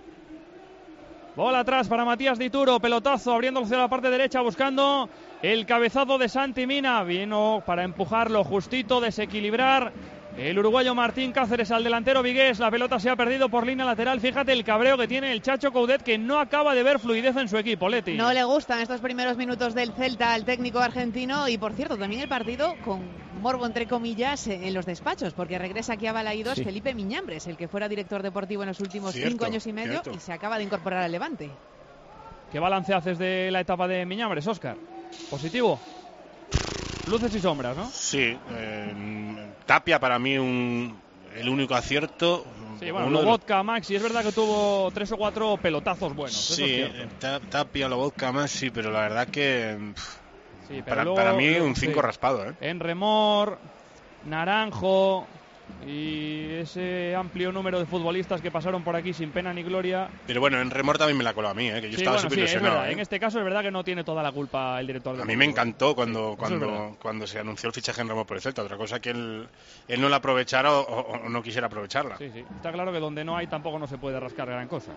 Bola atrás para Matías Dituro, pelotazo abriendo hacia la parte derecha buscando el cabezazo de Santi Mina. Vino para empujarlo justito, desequilibrar el uruguayo Martín Cáceres al delantero vigués. La pelota se ha perdido por línea lateral. Fíjate el cabreo que tiene el Chacho Coudet, que no acaba de ver fluidez en su equipo, Leti. No le gustan estos primeros minutos del Celta al técnico argentino y, por cierto, también el partido con morbo, entre comillas, en los despachos, porque regresa aquí a Balaidos Sí. Felipe Miñambres, el que fuera director deportivo en los últimos Cierto, cinco años y medio cierto. y se acaba de incorporar al Levante. ¿Qué balance haces de la etapa de Miñambres, Óscar? ¿Positivo? Luces y sombras, ¿no? Sí, eh, Tapia para mí un, el único acierto. Sí, bueno, Uno de los- Lobotka, Maxi, es verdad que tuvo tres o cuatro pelotazos buenos. eso Sí, es cierto. eh, Ta- Tapia, Lobotka más, sí, pero la verdad que pff, Sí, pero para, luego- para mí luego, un cinco sí. raspado, ¿eh? En Remor, Naranjo y ese amplio número de futbolistas que pasaron por aquí sin pena ni gloria. Pero bueno, en Remor también me la coló a mí, ¿eh? Que yo Sí, estaba bueno, súper sí, es ilusionado. verdad. ¿eh? En este caso es verdad que no tiene toda la culpa el director. A del mí me fútbol. encantó cuando, Sí, eso es verdad. cuando, cuando se anunció el fichaje en Remor por el Celta. Otra cosa que él, él no la aprovechara o, o- o no quisiera aprovecharla. Sí, sí. Está claro que donde no hay tampoco no se puede rascar gran cosa.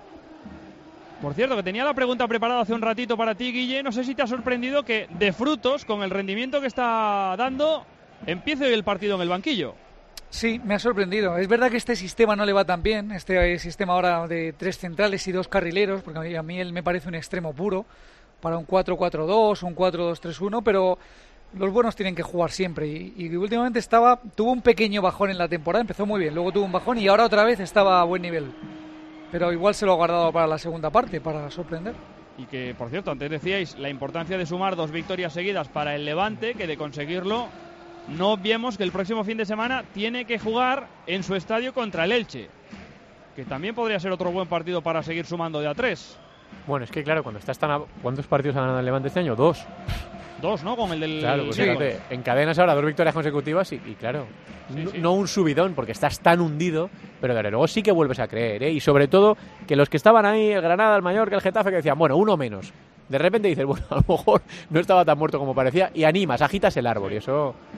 Por cierto, que tenía la pregunta preparada hace un ratito para ti, Guille. No sé si te ha sorprendido que de frutos, con el rendimiento que está dando, empiece hoy el partido en el banquillo. Sí, me ha sorprendido. Es verdad que este sistema no le va tan bien, este sistema ahora de tres centrales y dos carrileros, porque a mí, a mí él me parece un extremo puro para un cuatro cuatro dos o un cuatro dos tres uno, pero los buenos tienen que jugar siempre y, y últimamente estaba tuvo un pequeño bajón en la temporada, empezó muy bien, luego tuvo un bajón y ahora otra vez estaba a buen nivel. Pero igual se lo ha guardado para la segunda parte, para sorprender. Y que, por cierto, antes decíais la importancia de sumar dos victorias seguidas para el Levante, que de conseguirlo, no obviemos que el próximo fin de semana tiene que jugar en su estadio contra el Elche, que también podría ser otro buen partido para seguir sumando de a tres. Bueno, es que claro, cuando estás tan a... ¿Cuántos partidos ha ganado el Levante este año? Dos. Dos, ¿no? Con el del... Claro, pues Sí. fíjate, encadenas ahora dos victorias consecutivas y, y claro, Sí, no, sí. no un subidón porque estás tan hundido, pero desde luego sí que vuelves a creer, ¿eh? Y sobre todo que los que estaban ahí, el Granada, el Mallorca, el Getafe, que decían, bueno, uno menos. De repente dices, bueno, a lo mejor no estaba tan muerto como parecía y animas, agitas el árbol y eso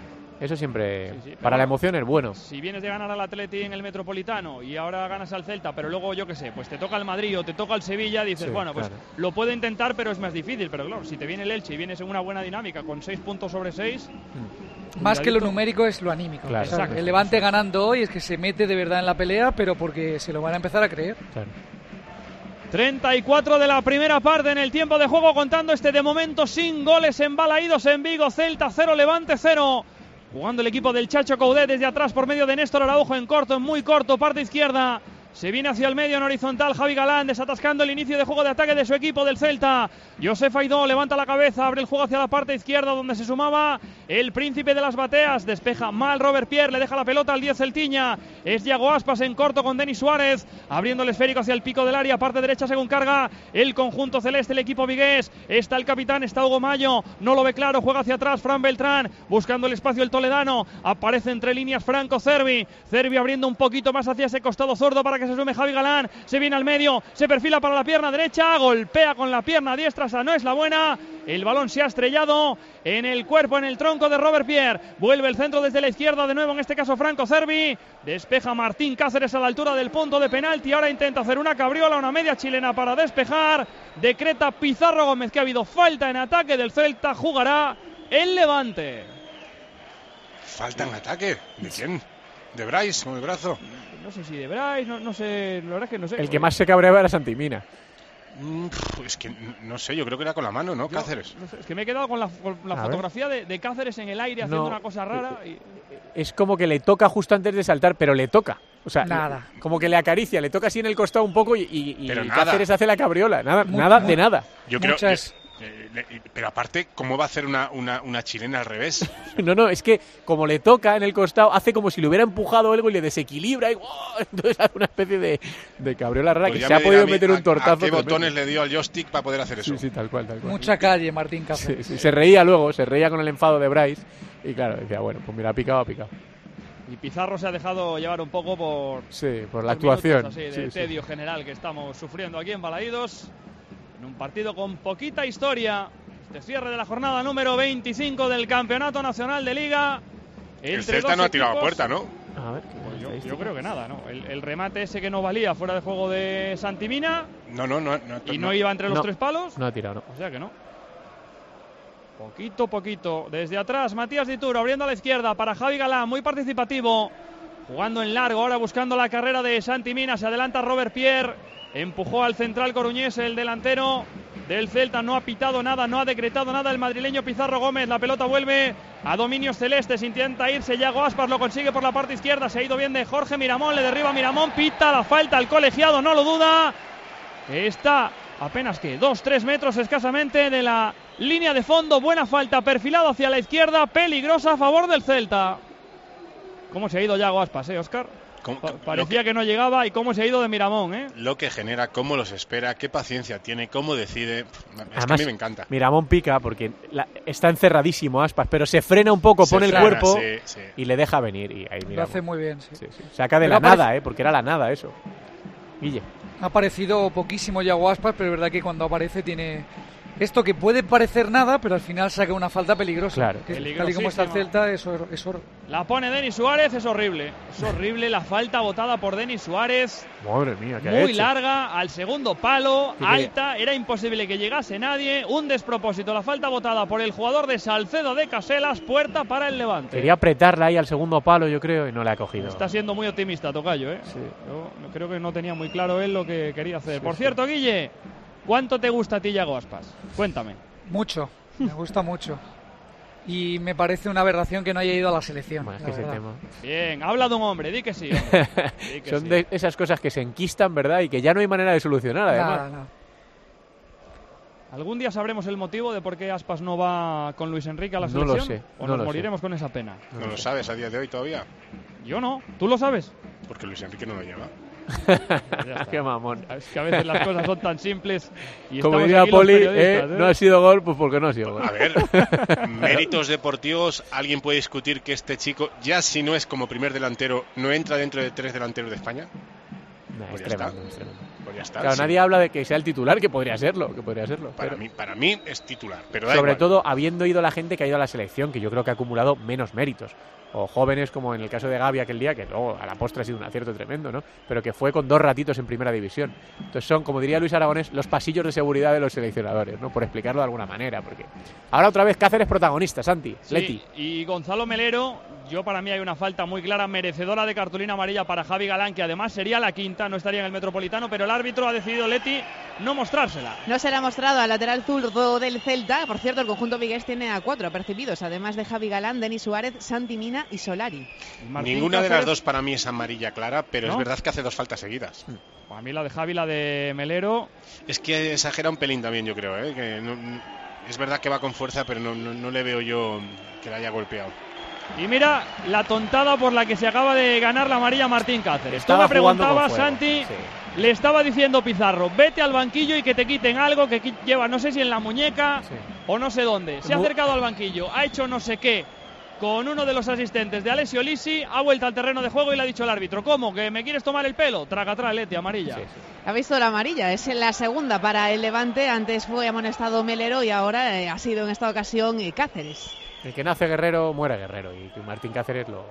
Eso siempre, Sí, sí, para la bueno, emoción es bueno. Si vienes de ganar al Atleti en el Metropolitano y ahora ganas al Celta, pero luego, yo qué sé, pues te toca el Madrid o te toca el Sevilla, dices, Sí, bueno, pues claro. lo puedo intentar, pero es más difícil. Pero claro, si te viene el Elche y vienes en una buena dinámica con seis puntos sobre seis... Más que lo numérico es lo anímico. Claro. O sea, Exacto. el Levante ganando hoy es que se mete de verdad en la pelea, pero porque se lo van a empezar a creer. Claro. treinta y cuatro de la primera parte en el tiempo de juego, contando este de momento sin goles en Balaídos en Vigo. Celta cero, Levante cero. Jugando el equipo del Chacho Coudet desde atrás por medio de Néstor Araujo en corto, en muy corto, parte izquierda. Se viene hacia el medio en horizontal Javi Galán, desatascando el inicio de juego de ataque de su equipo del Celta. Josef Aidó levanta la cabeza, abre el juego hacia la parte izquierda donde se sumaba el príncipe de las bateas. Despeja mal Robert Pierre, le deja la pelota al diez Celtiña. Es Yago Aspas en corto con Denis Suárez, abriendo el esférico hacia el pico del área, parte derecha según carga el conjunto celeste, el equipo vigués. Está el capitán, está Hugo Mayo, no lo ve claro, juega hacia atrás Fran Beltrán, buscando el espacio el toledano. Aparece entre líneas Franco Cervi. Cervi abriendo un poquito más hacia ese costado zurdo para que se sume Javi Galán, se viene al medio, se perfila para la pierna derecha, golpea con la pierna diestra, esa no es la buena, el balón se ha estrellado en el cuerpo, en el tronco de Robert Pierre, vuelve el centro desde la izquierda, de nuevo en este caso Franco Cervi, despeja Martín Cáceres a la altura del punto de penalti, ahora intenta hacer una cabriola, una media chilena para despejar, decreta Pizarro Gómez que ha habido falta en ataque del Celta, jugará el Levante. Falta en ataque, ¿de quién? ¿De Bryce con el brazo? No sé si de Bryce, no, no sé, la verdad es que no sé. El que más se cabreaba era Santimina. Mm, es que no sé, yo creo que era con la mano, ¿no? Yo, Cáceres. No sé, es que me he quedado con la, con la fotografía de, de Cáceres en el aire haciendo No, una cosa rara. Y, Es como que le toca justo antes de saltar, pero le toca. O sea, Nada. le- como que le acaricia, le toca así en el costado un poco y, y, y Pero nada. Cáceres hace la cabriola. Nada, Mu- nada mu- de nada. Yo creo Muchas- eh, le- pero aparte, ¿cómo va a hacer una, una, una chilena al revés? No, no, es que como le toca en el costado, hace como si le hubiera empujado algo y le desequilibra. Y, ¡oh! Entonces hace una especie de, de cabriola rara Pues que ya se ha me dirá podido a mí meter a- un tortazo. ¿A qué tremendo. botones le dio al joystick para poder hacer eso? Sí, sí, tal cual, tal cual. Mucha calle, Martín Cáceres. Sí, sí, se reía luego, se reía con el enfado de Bryce. Y claro, decía, bueno, pues mira, ha picado, ha picado. y Pizarro se ha dejado llevar un poco por, Sí, por la por actuación. minutos así de Sí, sí. tedio general que estamos sufriendo aquí en Balaídos. En un partido con poquita historia. Este cierre de la jornada número veinticinco del Campeonato Nacional de Liga. El Entre Celta dos no ha tirado a equipos. puerta, ¿no? A ver, Pues yo, estadística. yo creo que nada, ¿no? El, el remate ese que no valía fuera de juego de Santimina No, no, no. no y no iba entre los No. tres palos. No ha tirado, no. O sea que no. Poquito, poquito. Desde atrás, Matías Dituro abriendo a la izquierda para Javi Galán, muy participativo. Jugando en largo, ahora buscando la carrera de Santi Mina. Se adelanta Robert Pierre. Empujó al central coruñés, el delantero del Celta. No ha pitado nada, no ha decretado nada el madrileño Pizarro Gómez. La pelota vuelve a dominios celestes. Intenta irse Yago Aspas, lo consigue por la parte izquierda. Se ha ido bien de Jorge Miramón, le derriba Miramón. Pita la falta al colegiado, no lo duda. Está apenas que dos tres metros escasamente de la línea de fondo. Buena falta, perfilado hacia la izquierda, peligrosa a favor del Celta. ¿Cómo se ha ido Yago Aspas, eh, Óscar? ¿Cómo- Pa- lo parecía que- que no llegaba y cómo se ha ido de Miramón, ¿eh? Lo que genera, cómo los espera, qué paciencia tiene, cómo decide. Es que a Además, mí me encanta. Miramón pica porque la- está encerradísimo Aspas, pero se frena un poco, Se pone frena, el cuerpo sí, sí. y le deja venir. Y ahí Lo Miramón. hace muy bien, sí. Sí, sí. Saca de Pero la aparece- nada, ¿eh? Porque era la nada eso. Guille. Ha aparecido poquísimo Yago Aspas, pero es verdad que cuando aparece tiene esto que puede parecer nada, pero al final saca una falta peligrosa. Claro. Que tal y como está el Celta, eso es hor- La pone Denis Suárez, es horrible. Es horrible la falta botada por Denis Suárez. Madre mía, qué ha Muy hecho. larga, al segundo palo, ¿Qué alta, era imposible que llegase nadie. Un despropósito, la falta botada por el jugador de Salcedo de Caselas, puerta para el Levante. Quería apretarla ahí al segundo palo, yo creo, y no le ha cogido. Está siendo muy optimista, Tocayo, ¿eh? Sí. Yo no- creo que no tenía muy claro él lo que quería hacer. Sí, Por sí. cierto, Guille, ¿cuánto te gusta a ti Yago Aspas? Cuéntame. mucho, me gusta mucho. Y me parece una aberración que no haya ido a la selección. Bueno, es la que ese verdad. tema. Bien, habla de un hombre, di que sí. hombre. Di que Son sí. de esas cosas que se enquistan, ¿verdad? Y que ya no hay manera de solucionar, además. Nada, nada. ¿Algún día sabremos el motivo de por qué Aspas no va con Luis Enrique a la No lo selección? sé, ¿O no nos lo sé. moriremos con esa pena? No lo sabes a día de hoy todavía, Yo no. ¿Tú lo sabes? porque Luis Enrique no lo lleva. Ya está. Qué mamón. Es que a veces las cosas son tan simples y Como estamos diría aquí los Poli, periodistas, eh, ¿eh? no ha sido gol, pues porque no ha sido gol. A ver, méritos deportivos, alguien puede discutir que este chico, ya si no es como primer delantero, no entra dentro de tres delanteros de España. Nah, Pues es ya tremendo, está. es tremendo. Pues podría estar. Claro, sí. nadie habla de que sea el titular, que podría serlo, que podría serlo. Para, pero... mí, para mí es titular, pero da Sobre igual. todo habiendo ido la gente que ha ido a la selección, que yo creo que ha acumulado menos méritos. O jóvenes como en el caso de Gavi aquel día, que luego a la postre ha sido un acierto tremendo, ¿no? Pero que fue con dos ratitos en primera división. Entonces son, como diría Luis Aragonés, los pasillos de seguridad de los seleccionadores, ¿no? Por explicarlo de alguna manera, porque ahora otra vez Cáceres protagonista, Santi, Sí, Leti. y Gonzalo Melero, yo para mí hay una falta muy clara, merecedora de cartulina amarilla para Javi Galán, que además sería la quinta, no estaría en el Metropolitano, pero el árbitro ha decidido, Leti, no mostrársela. No será mostrado al lateral zurdo del Celta. Por cierto, el conjunto vigués tiene a cuatro apercibidos, además de Javi Galán, Denis Suárez, Santi Mina y Solari. Martín Ninguna Cáceres, de las dos para mí es amarilla clara, pero ¿no? es verdad que hace dos faltas seguidas. A mí la de Javi, la de Melero. Es que exagera un pelín también, yo creo, ¿eh? Que no, es verdad que va con fuerza, pero no, no, no le veo yo que la haya golpeado. Y mira la tontada por la que se acaba de ganar la amarilla Martín Cáceres. Estaba Tú me jugando con preguntabas, fuego, Santi, sí. le estaba diciendo Pizarro, vete al banquillo y que te quiten algo que qui- lleva, no sé si en la muñeca Sí. o no sé dónde. Se ha Mu- acercado al banquillo, ha hecho no sé qué con uno de los asistentes de Alessio Lisi, ha vuelto al terreno de juego y le ha dicho al árbitro, ¿cómo? ¿Que me quieres tomar el pelo? Traga atrás, Leti, amarilla. Sí, sí. Ha visto la amarilla, es la segunda para el Levante. Antes fue amonestado Melero y ahora eh, ha sido en esta ocasión eh, Cáceres. El que nace guerrero, muere guerrero. Y Martín Cáceres lo...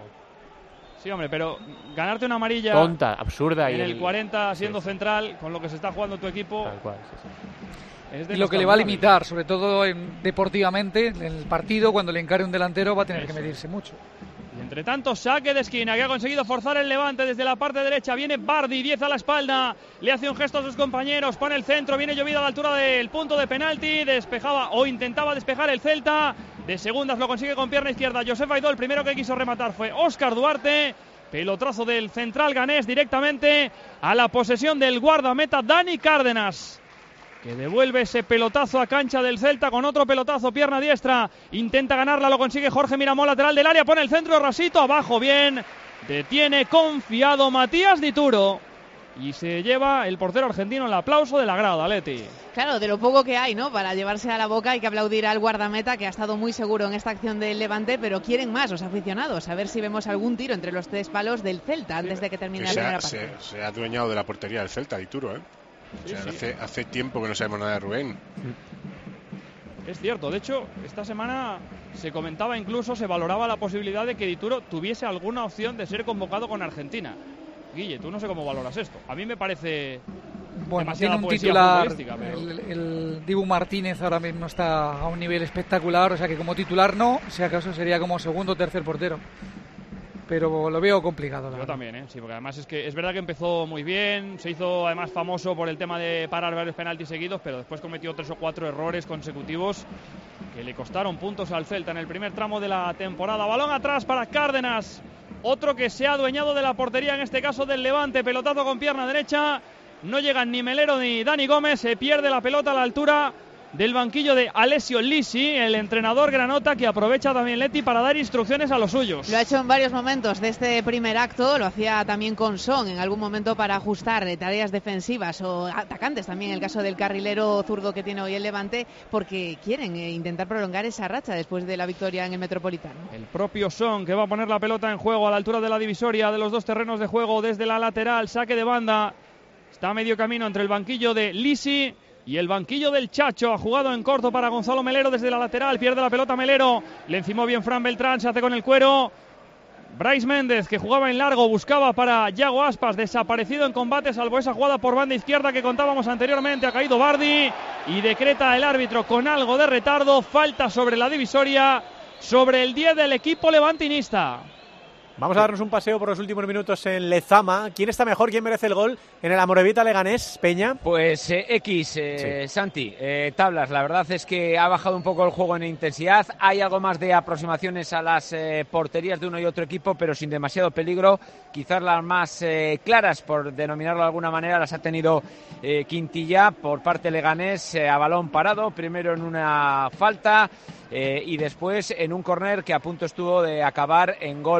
Sí, hombre, pero ganarte una amarilla Tonta, absurda. en y el cuarenta siendo sí, sí. central, con lo que se está jugando tu equipo, Tal cual, sí, sí. es Y lo que le va a desestabilizable. limitar, sobre todo en- deportivamente, en el partido, cuando le encare un delantero, va a tener que medirse mucho. Y entre tanto, saque de esquina que ha conseguido forzar el Levante desde la parte derecha. Viene Bardi, diez a la espalda. Le hace un gesto a sus compañeros. Pone el centro. Viene llovida a la altura del punto de penalti. Despejaba o intentaba despejar el Celta. De segundas lo consigue con pierna izquierda Josep Aidó. El primero que quiso rematar fue Óscar Duarte. Pelotazo del central ganés directamente a la posesión del guardameta Dani Cárdenas, que devuelve ese pelotazo a cancha del Celta con otro pelotazo, pierna diestra, intenta ganarla, lo consigue Jorge Miramón, lateral del área, pone el centro, Rasito, abajo, bien, detiene confiado Matías Dituro y se lleva el portero argentino el aplauso de la grada, Leti. Claro, de lo poco que hay, ¿no? Para llevarse a la boca hay que aplaudir al guardameta, que ha estado muy seguro en esta acción del Levante, pero quieren más los aficionados. A ver si vemos algún tiro entre los tres palos del Celta antes de que termine Que la se, primera ha, parte. se, se ha adueñado de la portería del Celta, Dituro, ¿eh? O sea, Sí, sí. Hace, hace tiempo que no sabemos nada de Rubén. Es cierto, de hecho, esta semana se comentaba incluso, se valoraba la posibilidad de que Dituro tuviese alguna opción de ser convocado con Argentina. Guille, tú no sé cómo valoras esto. A mí me parece Bueno, demasiada tiene un poesía titular, futbolística, pero- el, el Dibu Martínez ahora mismo está a un nivel espectacular, o sea que como titular no, si acaso sería como segundo o tercer portero. Pero lo veo complicado. la Yo verdad. también, ¿eh? Sí, porque además es que es verdad que empezó muy bien, se hizo además famoso por el tema de parar varios penaltis seguidos, pero después cometió tres o cuatro errores consecutivos que le costaron puntos al Celta en el primer tramo de la temporada. Balón atrás para Cárdenas, otro que se ha adueñado de la portería, en este caso del Levante, pelotazo con pierna derecha, no llegan ni Melero ni Dani Gómez, se pierde la pelota a la altura del banquillo de Alessio Lisi, el entrenador granota, que aprovecha también Leti para dar instrucciones a los suyos. Lo ha hecho en varios momentos de este primer acto, lo hacía también con Son en algún momento para ajustar eh, tareas defensivas o atacantes, también el caso del carrilero zurdo que tiene hoy el Levante, porque quieren eh, intentar prolongar esa racha después de la victoria en el Metropolitano. El propio Son, que va a poner la pelota en juego a la altura de la divisoria de los dos terrenos de juego desde la lateral, saque de banda, está a medio camino entre el banquillo de Lisi y el banquillo del Chacho. Ha jugado en corto para Gonzalo Melero desde la lateral, pierde la pelota Melero, le encimó bien Fran Beltrán, se hace con el cuero Brais Méndez, que jugaba en largo, buscaba para Yago Aspas, desaparecido en combate, salvo esa jugada por banda izquierda que contábamos anteriormente. Ha caído Bardi y decreta el árbitro con algo de retardo falta sobre la divisoria, sobre el diez del equipo levantinista. Vamos a darnos un paseo por los últimos minutos en Lezama. ¿Quién está mejor? ¿Quién merece el gol en el Amorebieta Leganés, Peña? Pues eh, X, eh, Sí. Santi, eh, tablas. La verdad es que ha bajado un poco el juego en intensidad. Hay algo más de aproximaciones a las eh, porterías de uno y otro equipo, pero sin demasiado peligro. Quizás las más eh, claras, por denominarlo de alguna manera, las ha tenido eh, Quintilla por parte Leganés eh, a balón parado. Primero en una falta. Eh, y después en un córner que a punto estuvo de acabar en gol olímpico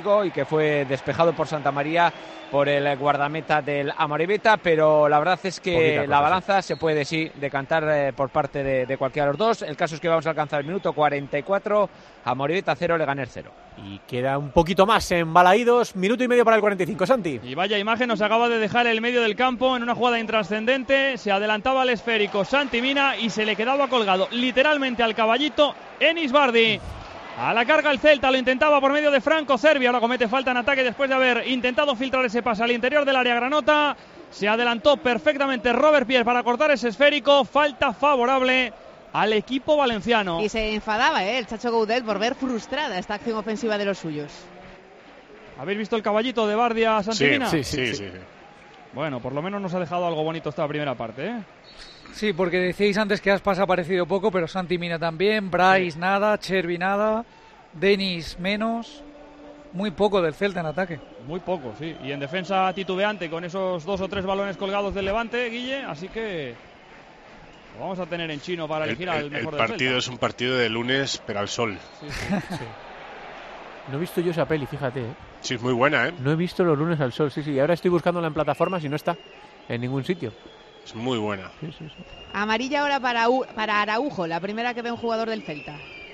Atlético y que fue despejado por Santamaría por el guardameta del Amorebieta, pero la verdad es que cosa, la balanza sí. se puede sí decantar eh, por parte de, de cualquiera de los dos. El caso es que vamos a alcanzar el minuto cuarenta y cuatro, Amorebieta cero, Leganés cero. Y queda un poquito más en Balaídos, minuto y medio para el cuarenta y cinco, Santi. Y vaya imagen, nos acaba de dejar el medio del campo en una jugada intrascendente, se adelantaba al esférico Santi Mina y se le quedaba colgado literalmente al caballito Enis Bardi. A la carga el Celta, lo intentaba por medio de Franco Cervi, ahora comete falta en ataque después de haber intentado filtrar ese pase al interior del área granota. Se adelantó perfectamente Robert Pierre para cortar ese esférico, falta favorable al equipo valenciano. Y se enfadaba ¿eh? el Chacho Coudet por ver frustrada esta acción ofensiva de los suyos. ¿Habéis visto el caballito de Bardi a Santimina? Sí, sí, sí, sí, sí. Bueno, por lo menos nos ha dejado algo bonito esta primera parte, ¿eh? Sí, porque decíais antes que Aspas ha aparecido poco, pero Santi Mina también, Bryce sí. nada, Chervi nada, Denis menos, muy poco del Celta en ataque. Muy poco, sí, y en defensa titubeante con esos dos o tres balones colgados del Levante, Guille, así que lo vamos a tener en chino para elegir el, al mejor el del partido Celta. Es un partido de lunes, pero al sol. Sí, sí, sí. No he visto yo esa peli, fíjate. ¿eh? Sí, es muy buena, ¿eh? No he visto los lunes al sol, sí, sí, ahora estoy buscándola en plataformas y no está en ningún sitio. Es muy buena. Sí, sí, sí. Amarilla ahora para, U, para Araujo, la primera que ve un jugador del Celta.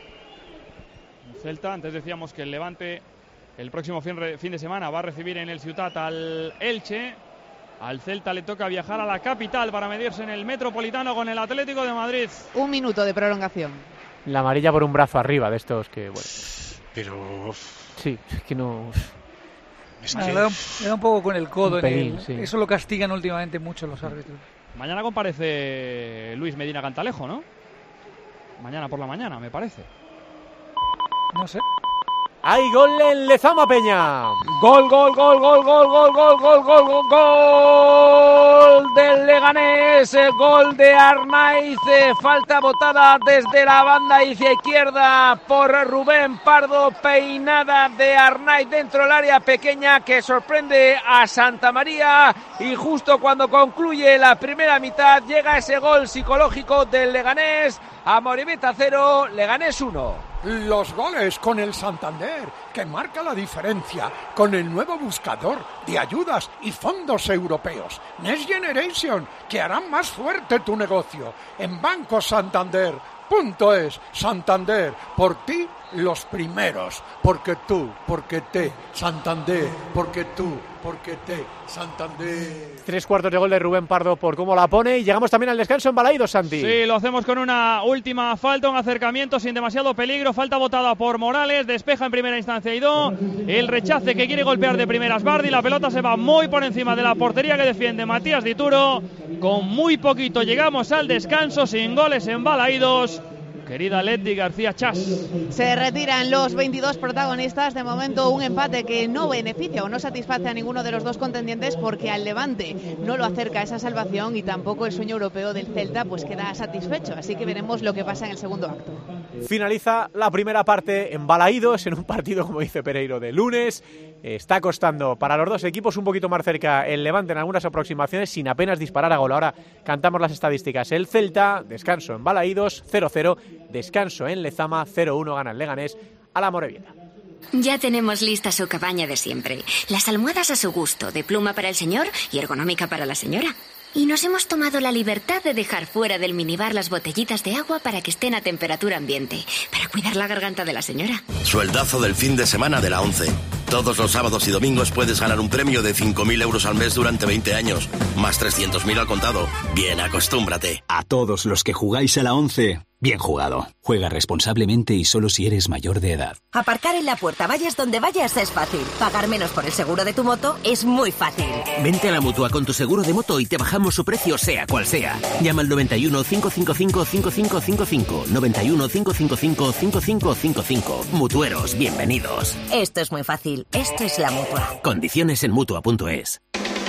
El Celta, antes decíamos que el Levante el próximo fin, fin de semana va a recibir en el Ciutat al Elche. Al Celta le toca viajar a la capital para medirse en el Metropolitano con el Atlético de Madrid. Un minuto de prolongación. La amarilla por un brazo arriba de estos que, bueno. Pero... Sí, es que no... Es que... le, da un, le da un poco con el codo un pelín, en el, sí. Eso lo castigan últimamente mucho los árbitros. Mañana comparece Luis Medina Cantalejo, ¿no? Mañana por la mañana, me parece. No sé. ¡Hay gol en Lezama, Peña! Gol, gol, gol, gol, gol, gol, gol, gol, gol, gol, gol del Leganés, gol de Arnaiz, falta botada desde la banda izquierda por Rubén Pardo, peinada de Arnaiz dentro del área pequeña que sorprende a Santamaría y justo cuando concluye la primera mitad llega ese gol psicológico del Leganés. Amorebieta cero, Leganés uno. Los goles con el Santander, que marca la diferencia con el nuevo buscador de ayudas y fondos europeos. Next Generation, que harán más fuerte tu negocio. En Banco Santander punto es, Santander, por ti los primeros. Porque tú, porque te, Santander, porque tú, porque te, Santander. Tres cuartos de gol de Rubén Pardo por cómo la pone. Y llegamos también al descanso en Balaídos, Santi. Sí, lo hacemos con una última falta, un acercamiento sin demasiado peligro. Falta botada por Morales, despeja en primera instancia Aidó. El rechace que quiere golpear de primeras Bardi. La pelota se va muy por encima de la portería que defiende Matías Dituro. Con muy poquito llegamos al descanso, sin goles en Balaídos. Querida Leti García Chas. Se retiran los veintidós protagonistas. De momento un empate que no beneficia o no satisface a ninguno de los dos contendientes, porque al Levante no lo acerca a esa salvación y tampoco el sueño europeo del Celta pues queda satisfecho. Así que veremos lo que pasa en el segundo acto. Finaliza la primera parte en Balaídos, en un partido, como dice Pereiro, de lunes. Está costando para los dos equipos un poquito más cerca el Levante en algunas aproximaciones, sin apenas disparar a gol. Ahora cantamos las estadísticas. El Celta, descanso en Balaídos, cero cero. Descanso en Lezama, cero uno, gana el Leganés a la Amorebieta. Ya tenemos lista su cabaña de siempre. Las almohadas a su gusto, de pluma para el señor y ergonómica para la señora. Y nos hemos tomado la libertad de dejar fuera del minibar las botellitas de agua para que estén a temperatura ambiente, para cuidar la garganta de la señora. Sueldazo del fin de semana de la ONCE. Todos los sábados y domingos puedes ganar un premio de cinco mil euros al mes durante veinte años, más trescientos mil al contado. Bien, acostúmbrate. A todos los que jugáis a la ONCE, bien jugado. Juega responsablemente y solo si eres mayor de edad. Aparcar en la puerta, vayas donde vayas, es fácil. Pagar menos por el seguro de tu moto es muy fácil. Vente a la Mutua con tu seguro de moto y te bajamos su precio sea cual sea. Llama al noventa y uno, cinco cinco cinco, cinco cinco cinco cinco. noventa y uno, cinco cinco cinco, cinco cinco cinco cinco. Mutueros, bienvenidos. Esto es muy fácil. Esto es la Mutua. Condiciones en Mutua punto es.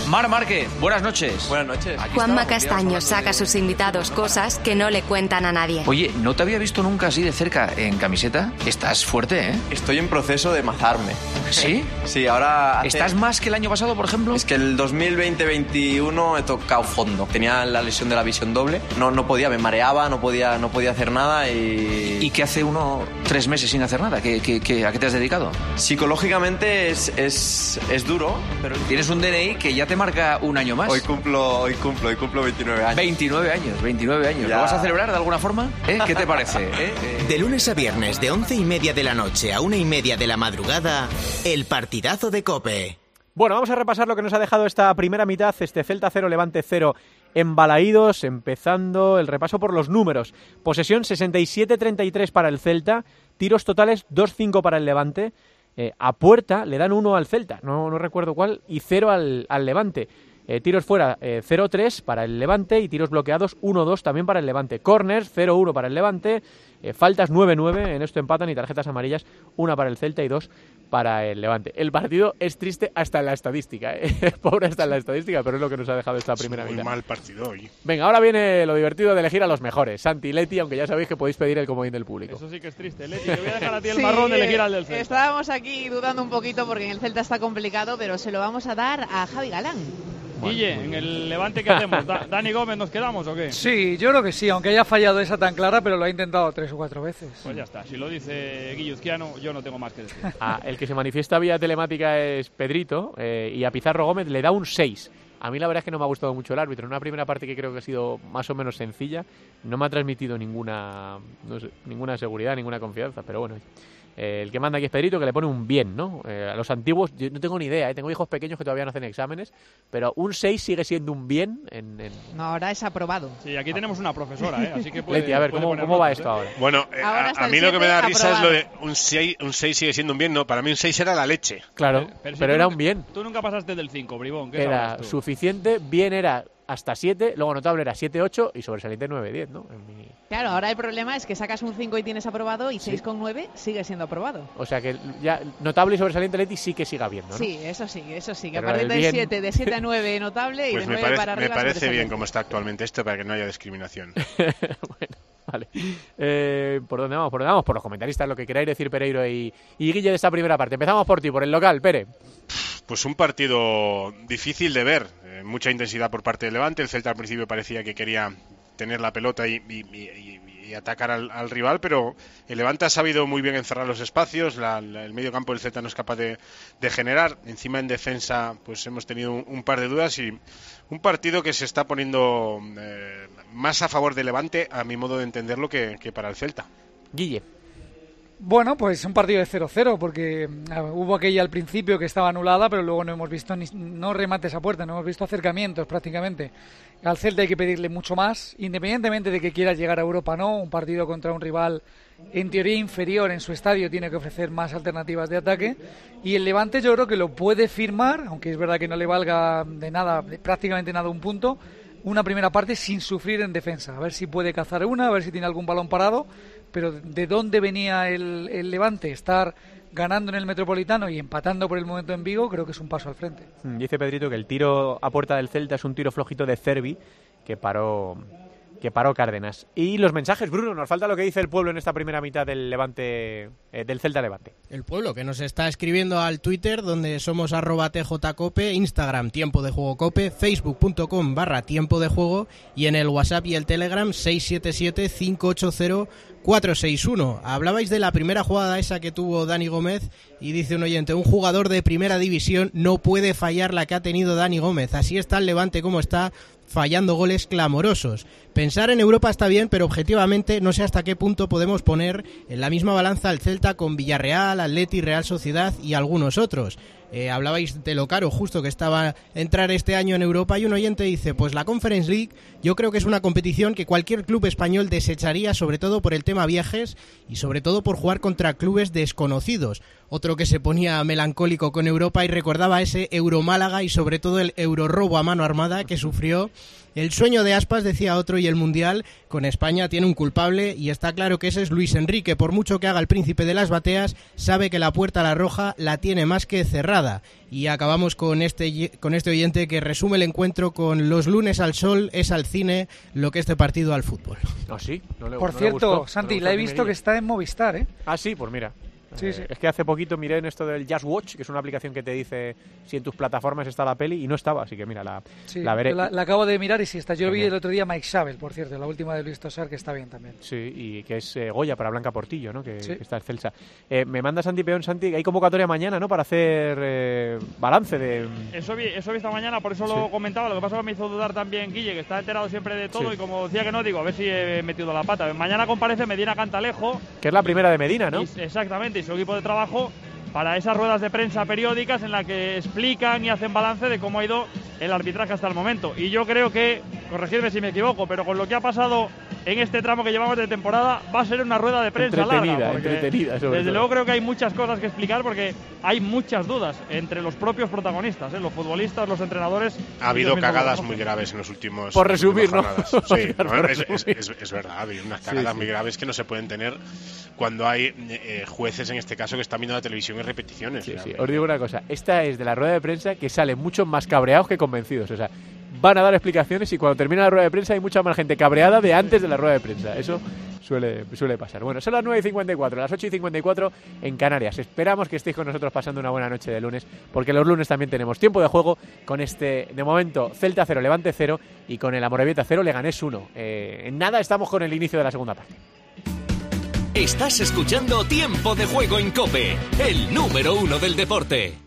Mar Márquez, buenas noches. Buenas noches. Juanma Castaño saca a sus invitados cosas que no le cuentan a nadie. Oye, no te había visto nunca así de cerca en camiseta. Estás fuerte, ¿eh? Estoy en proceso de mazarme. ¿Sí? Sí, ahora... Hace... ¿Estás más que el año pasado, por ejemplo? Es que el dos mil veinte veintiuno he tocado fondo. Tenía la lesión de la visión doble. No, no podía, me mareaba, no podía, no podía hacer nada y... ¿Y qué hace uno tres meses sin hacer nada? ¿Qué, qué, qué, ¿A qué te has dedicado? Psicológicamente es, es, es duro, pero... Tienes un D N I que ya te marca un año más. Hoy cumplo, hoy cumplo, hoy cumplo veintinueve años. veintinueve años, veintinueve años. Ya. ¿Lo vas a celebrar de alguna forma? ¿Eh? ¿Qué te parece? ¿Eh? ¿Eh? De lunes a viernes, de once y media de la noche a una y media de la madrugada, el partidazo de COPE. Bueno, vamos a repasar lo que nos ha dejado esta primera mitad, este Celta cero, Levante cero en Balaídos, empezando el repaso por los números. Posesión sesenta y siete treinta y tres para el Celta, tiros totales dos cinco para el Levante. Eh, a puerta le dan uno al Celta, no, no recuerdo cuál, y cero al, al Levante. Eh, tiros fuera eh, cero tres para el Levante y tiros bloqueados uno dos también para el Levante. Corners cero uno para el Levante, eh, faltas nueve nueve, en esto empatan, y tarjetas amarillas una para el Celta y dos para el Levante. El partido es triste hasta en la estadística, ¿eh? Pobre hasta en la estadística, pero es lo que nos ha dejado esta primera mitad. Muy mal partido hoy. Venga, ahora viene lo divertido de elegir a los mejores. Santi y Leti, aunque ya sabéis que podéis pedir el comodín del público. Eso sí que es triste, Leti. Te voy a dejar a ti el sí, marrón de elegir al del Celta. Estábamos aquí dudando un poquito porque en el Celta está complicado, pero se lo vamos a dar a Javi Galán. Guille, en el Levante, ¿qué hacemos? ¿Da- ¿Dani Gómez nos quedamos o qué? Sí, yo creo que sí, aunque haya fallado esa tan clara, pero lo ha intentado tres o cuatro veces. Pues ya está, si lo dice Guilluzquiano, yo no tengo más que decir. Ah, el que se manifiesta vía telemática es Pedrito, eh, y a Pizarro Gómez le da un seis. A mí la verdad es que no me ha gustado mucho el árbitro. En una primera parte que creo que ha sido más o menos sencilla, no me ha transmitido ninguna, no sé, ninguna seguridad, ninguna confianza, pero bueno... Eh, el que manda aquí es Pedrito, que le pone un bien, ¿no? Eh, a los antiguos, yo no tengo ni idea, ¿eh? Tengo hijos pequeños que todavía no hacen exámenes, pero un seis sigue siendo un bien en... en... No, ahora es aprobado. Sí, aquí tenemos una profesora, ¿eh? Así que puede, Leti, a ver, puede ¿cómo, ¿cómo va esto ahora? Bueno, eh, Ahora a, a mí lo que me da risa aprobado. Es lo de un seis, un seis sigue siendo un bien, no, para mí un seis era la leche. Claro, pero, pero, si pero era nunca, un bien. Tú nunca pasaste del cinco, bribón. ¿Qué era suficiente, bien era hasta siete, luego notable era siete ocho y sobresaliente nueve diez, ¿no? En mi... Claro, ahora el problema es que sacas un cinco y tienes aprobado y seis coma nueve sigue siendo aprobado. O sea que ya notable y sobresaliente Leti sí que siga viendo, ¿no? Sí, eso sí, eso sí, que Pero a partir del de siete, de siete a nueve notable y pues de me nueve parece, para arriba. Me parece bien como está actualmente esto para que no haya discriminación. Bueno, vale. Eh, ¿Por dónde vamos? ¿Por dónde vamos? Por los comentaristas, lo que queráis decir Pereiro y, y Guille de esta primera parte. Empezamos por ti, por el local, Pere. Pues un partido difícil de ver, eh, mucha intensidad por parte del Levante. El Celta al principio parecía que quería tener la pelota y, y, y, y atacar al, al rival, pero el Levante ha sabido muy bien encerrar los espacios. La, la, el medio campo del Celta no es capaz de, de generar. Encima en defensa pues hemos tenido un, un par de dudas y un partido que se está poniendo eh, más a favor del Levante, a mi modo de entenderlo, que, que para el Celta. Guille. Bueno, pues un partido de cero cero, porque uh, hubo aquella al principio que estaba anulada, pero luego no hemos visto ni, no remates a puerta, no hemos visto acercamientos prácticamente. Al Celta hay que pedirle mucho más, independientemente de que quiera llegar a Europa, no. Un partido contra un rival en teoría inferior en su estadio tiene que ofrecer más alternativas de ataque, y el Levante yo creo que lo puede firmar, aunque es verdad que no le valga de nada, de prácticamente nada un punto, una primera parte sin sufrir en defensa, a ver si puede cazar una, a ver si tiene algún balón parado. Pero ¿de dónde venía el, el Levante? Estar ganando en el Metropolitano y empatando por el momento en Vigo, creo que es un paso al frente. Dice Pedrito que el tiro a puerta del Celta es un tiro flojito de Cervi que paró, que paró Cárdenas. Y los mensajes, Bruno, nos falta lo que dice el pueblo en esta primera mitad del Levante, eh, del Celta Levante. El pueblo que nos está escribiendo al Twitter, donde somos arroba tjcope, Instagram Tiempo de Juego Cope, facebook.com barra Tiempo de Juego y en el WhatsApp y el Telegram seis siete siete cinco ocho cero cuatro seis uno. Hablabais de la primera jugada esa que tuvo Dani Gómez y dice un oyente, un jugador de primera división no puede fallar la que ha tenido Dani Gómez. Así está el Levante como está, fallando goles clamorosos. Pensar en Europa está bien, pero objetivamente no sé hasta qué punto podemos poner en la misma balanza al Celta con Villarreal, Atleti, Real Sociedad y algunos otros. Eh, hablabais de lo caro justo que estaba a entrar este año en Europa y un oyente dice, pues la Conference League yo creo que es una competición que cualquier club español desecharía, sobre todo por el tema viajes y sobre todo por jugar contra clubes desconocidos. otro que se ponía melancólico con Europa y recordaba ese Euromálaga y sobre todo el Eurorrobo a mano armada que sufrió. El sueño de Aspas, decía otro, y el Mundial con España tiene un culpable y está claro que ese es Luis Enrique. Por mucho que haga el príncipe de las bateas, sabe que la puerta a la roja la tiene más que cerrada. Y acabamos con este, con este oyente que resume el encuentro con los lunes al sol es al cine lo que este partido al fútbol. ¿Ah, sí? No le, Por no cierto, le gustó, Santi, no le la he gustó visto que está en Movistar, ¿eh? Ah, sí, pues mira. Sí, sí. Eh, es que hace poquito miré en esto del Just Watch, que es una aplicación que te dice si en tus plataformas está la peli, y no estaba, así que mira, la, Sí, la veré. La, la acabo de mirar y sí está. Yo lo vi Genial. el otro día Mike Sabel, por cierto, la última de Luis Tosar, que está bien también. Sí, y que es eh, Goya para Blanca Portillo, ¿no? Que, Sí. que está excelsa. Eh, me manda Santi Peón, Santi, hay convocatoria mañana, ¿no? Para hacer eh, balance de... Eso vi, eso vi esta mañana, por eso Sí. lo comentaba. Lo que pasa es que me hizo dudar también Guille, que está enterado siempre de todo, Sí. y como decía que no, digo, a ver si he metido la pata. Mañana comparece Medina Cantalejo. Que es la primera de Medina, ¿no? Y- exactamente, y su equipo de trabajo para esas ruedas de prensa periódicas en las que explican y hacen balance de cómo ha ido el arbitraje hasta el momento. Y yo creo que, corregidme si me equivoco, pero con lo que ha pasado en este tramo que llevamos de temporada, va a ser una rueda de prensa Entretenida, larga. porque entretenida, sobre Desde todo. luego creo que hay muchas cosas que explicar porque hay muchas dudas entre los propios protagonistas, ¿eh? Los futbolistas, los entrenadores. Ha habido ellos mismos cagadas los muy graves en los últimos. Por resumir, en las ¿no? últimas jornadas. Sí, Por no, es, resumir. es- es- es verdad, ha habido unas Sí, cagadas sí. muy graves que no se pueden tener cuando hay eh, jueces, en este caso, que están viendo la televisión en repeticiones. Sí, O sea, sí. Os digo una cosa, esta es de la rueda de prensa que salen muchos más cabreados que convencidos. O sea, van a dar explicaciones y cuando termina la rueda de prensa hay mucha más gente cabreada de antes de la rueda de prensa. Eso suele, suele pasar. Bueno, son las nueve y cincuenta y cuatro, las ocho y cincuenta y cuatro en Canarias. Esperamos que estéis con nosotros pasando una buena noche de lunes, porque los lunes también tenemos tiempo de juego con este, de momento, Celta cero, Levante cero y con el Amorebieta cero, Leganés uno. Eh, en nada estamos con el inicio de la segunda parte. Estás escuchando Tiempo de Juego en COPE, el número uno del deporte.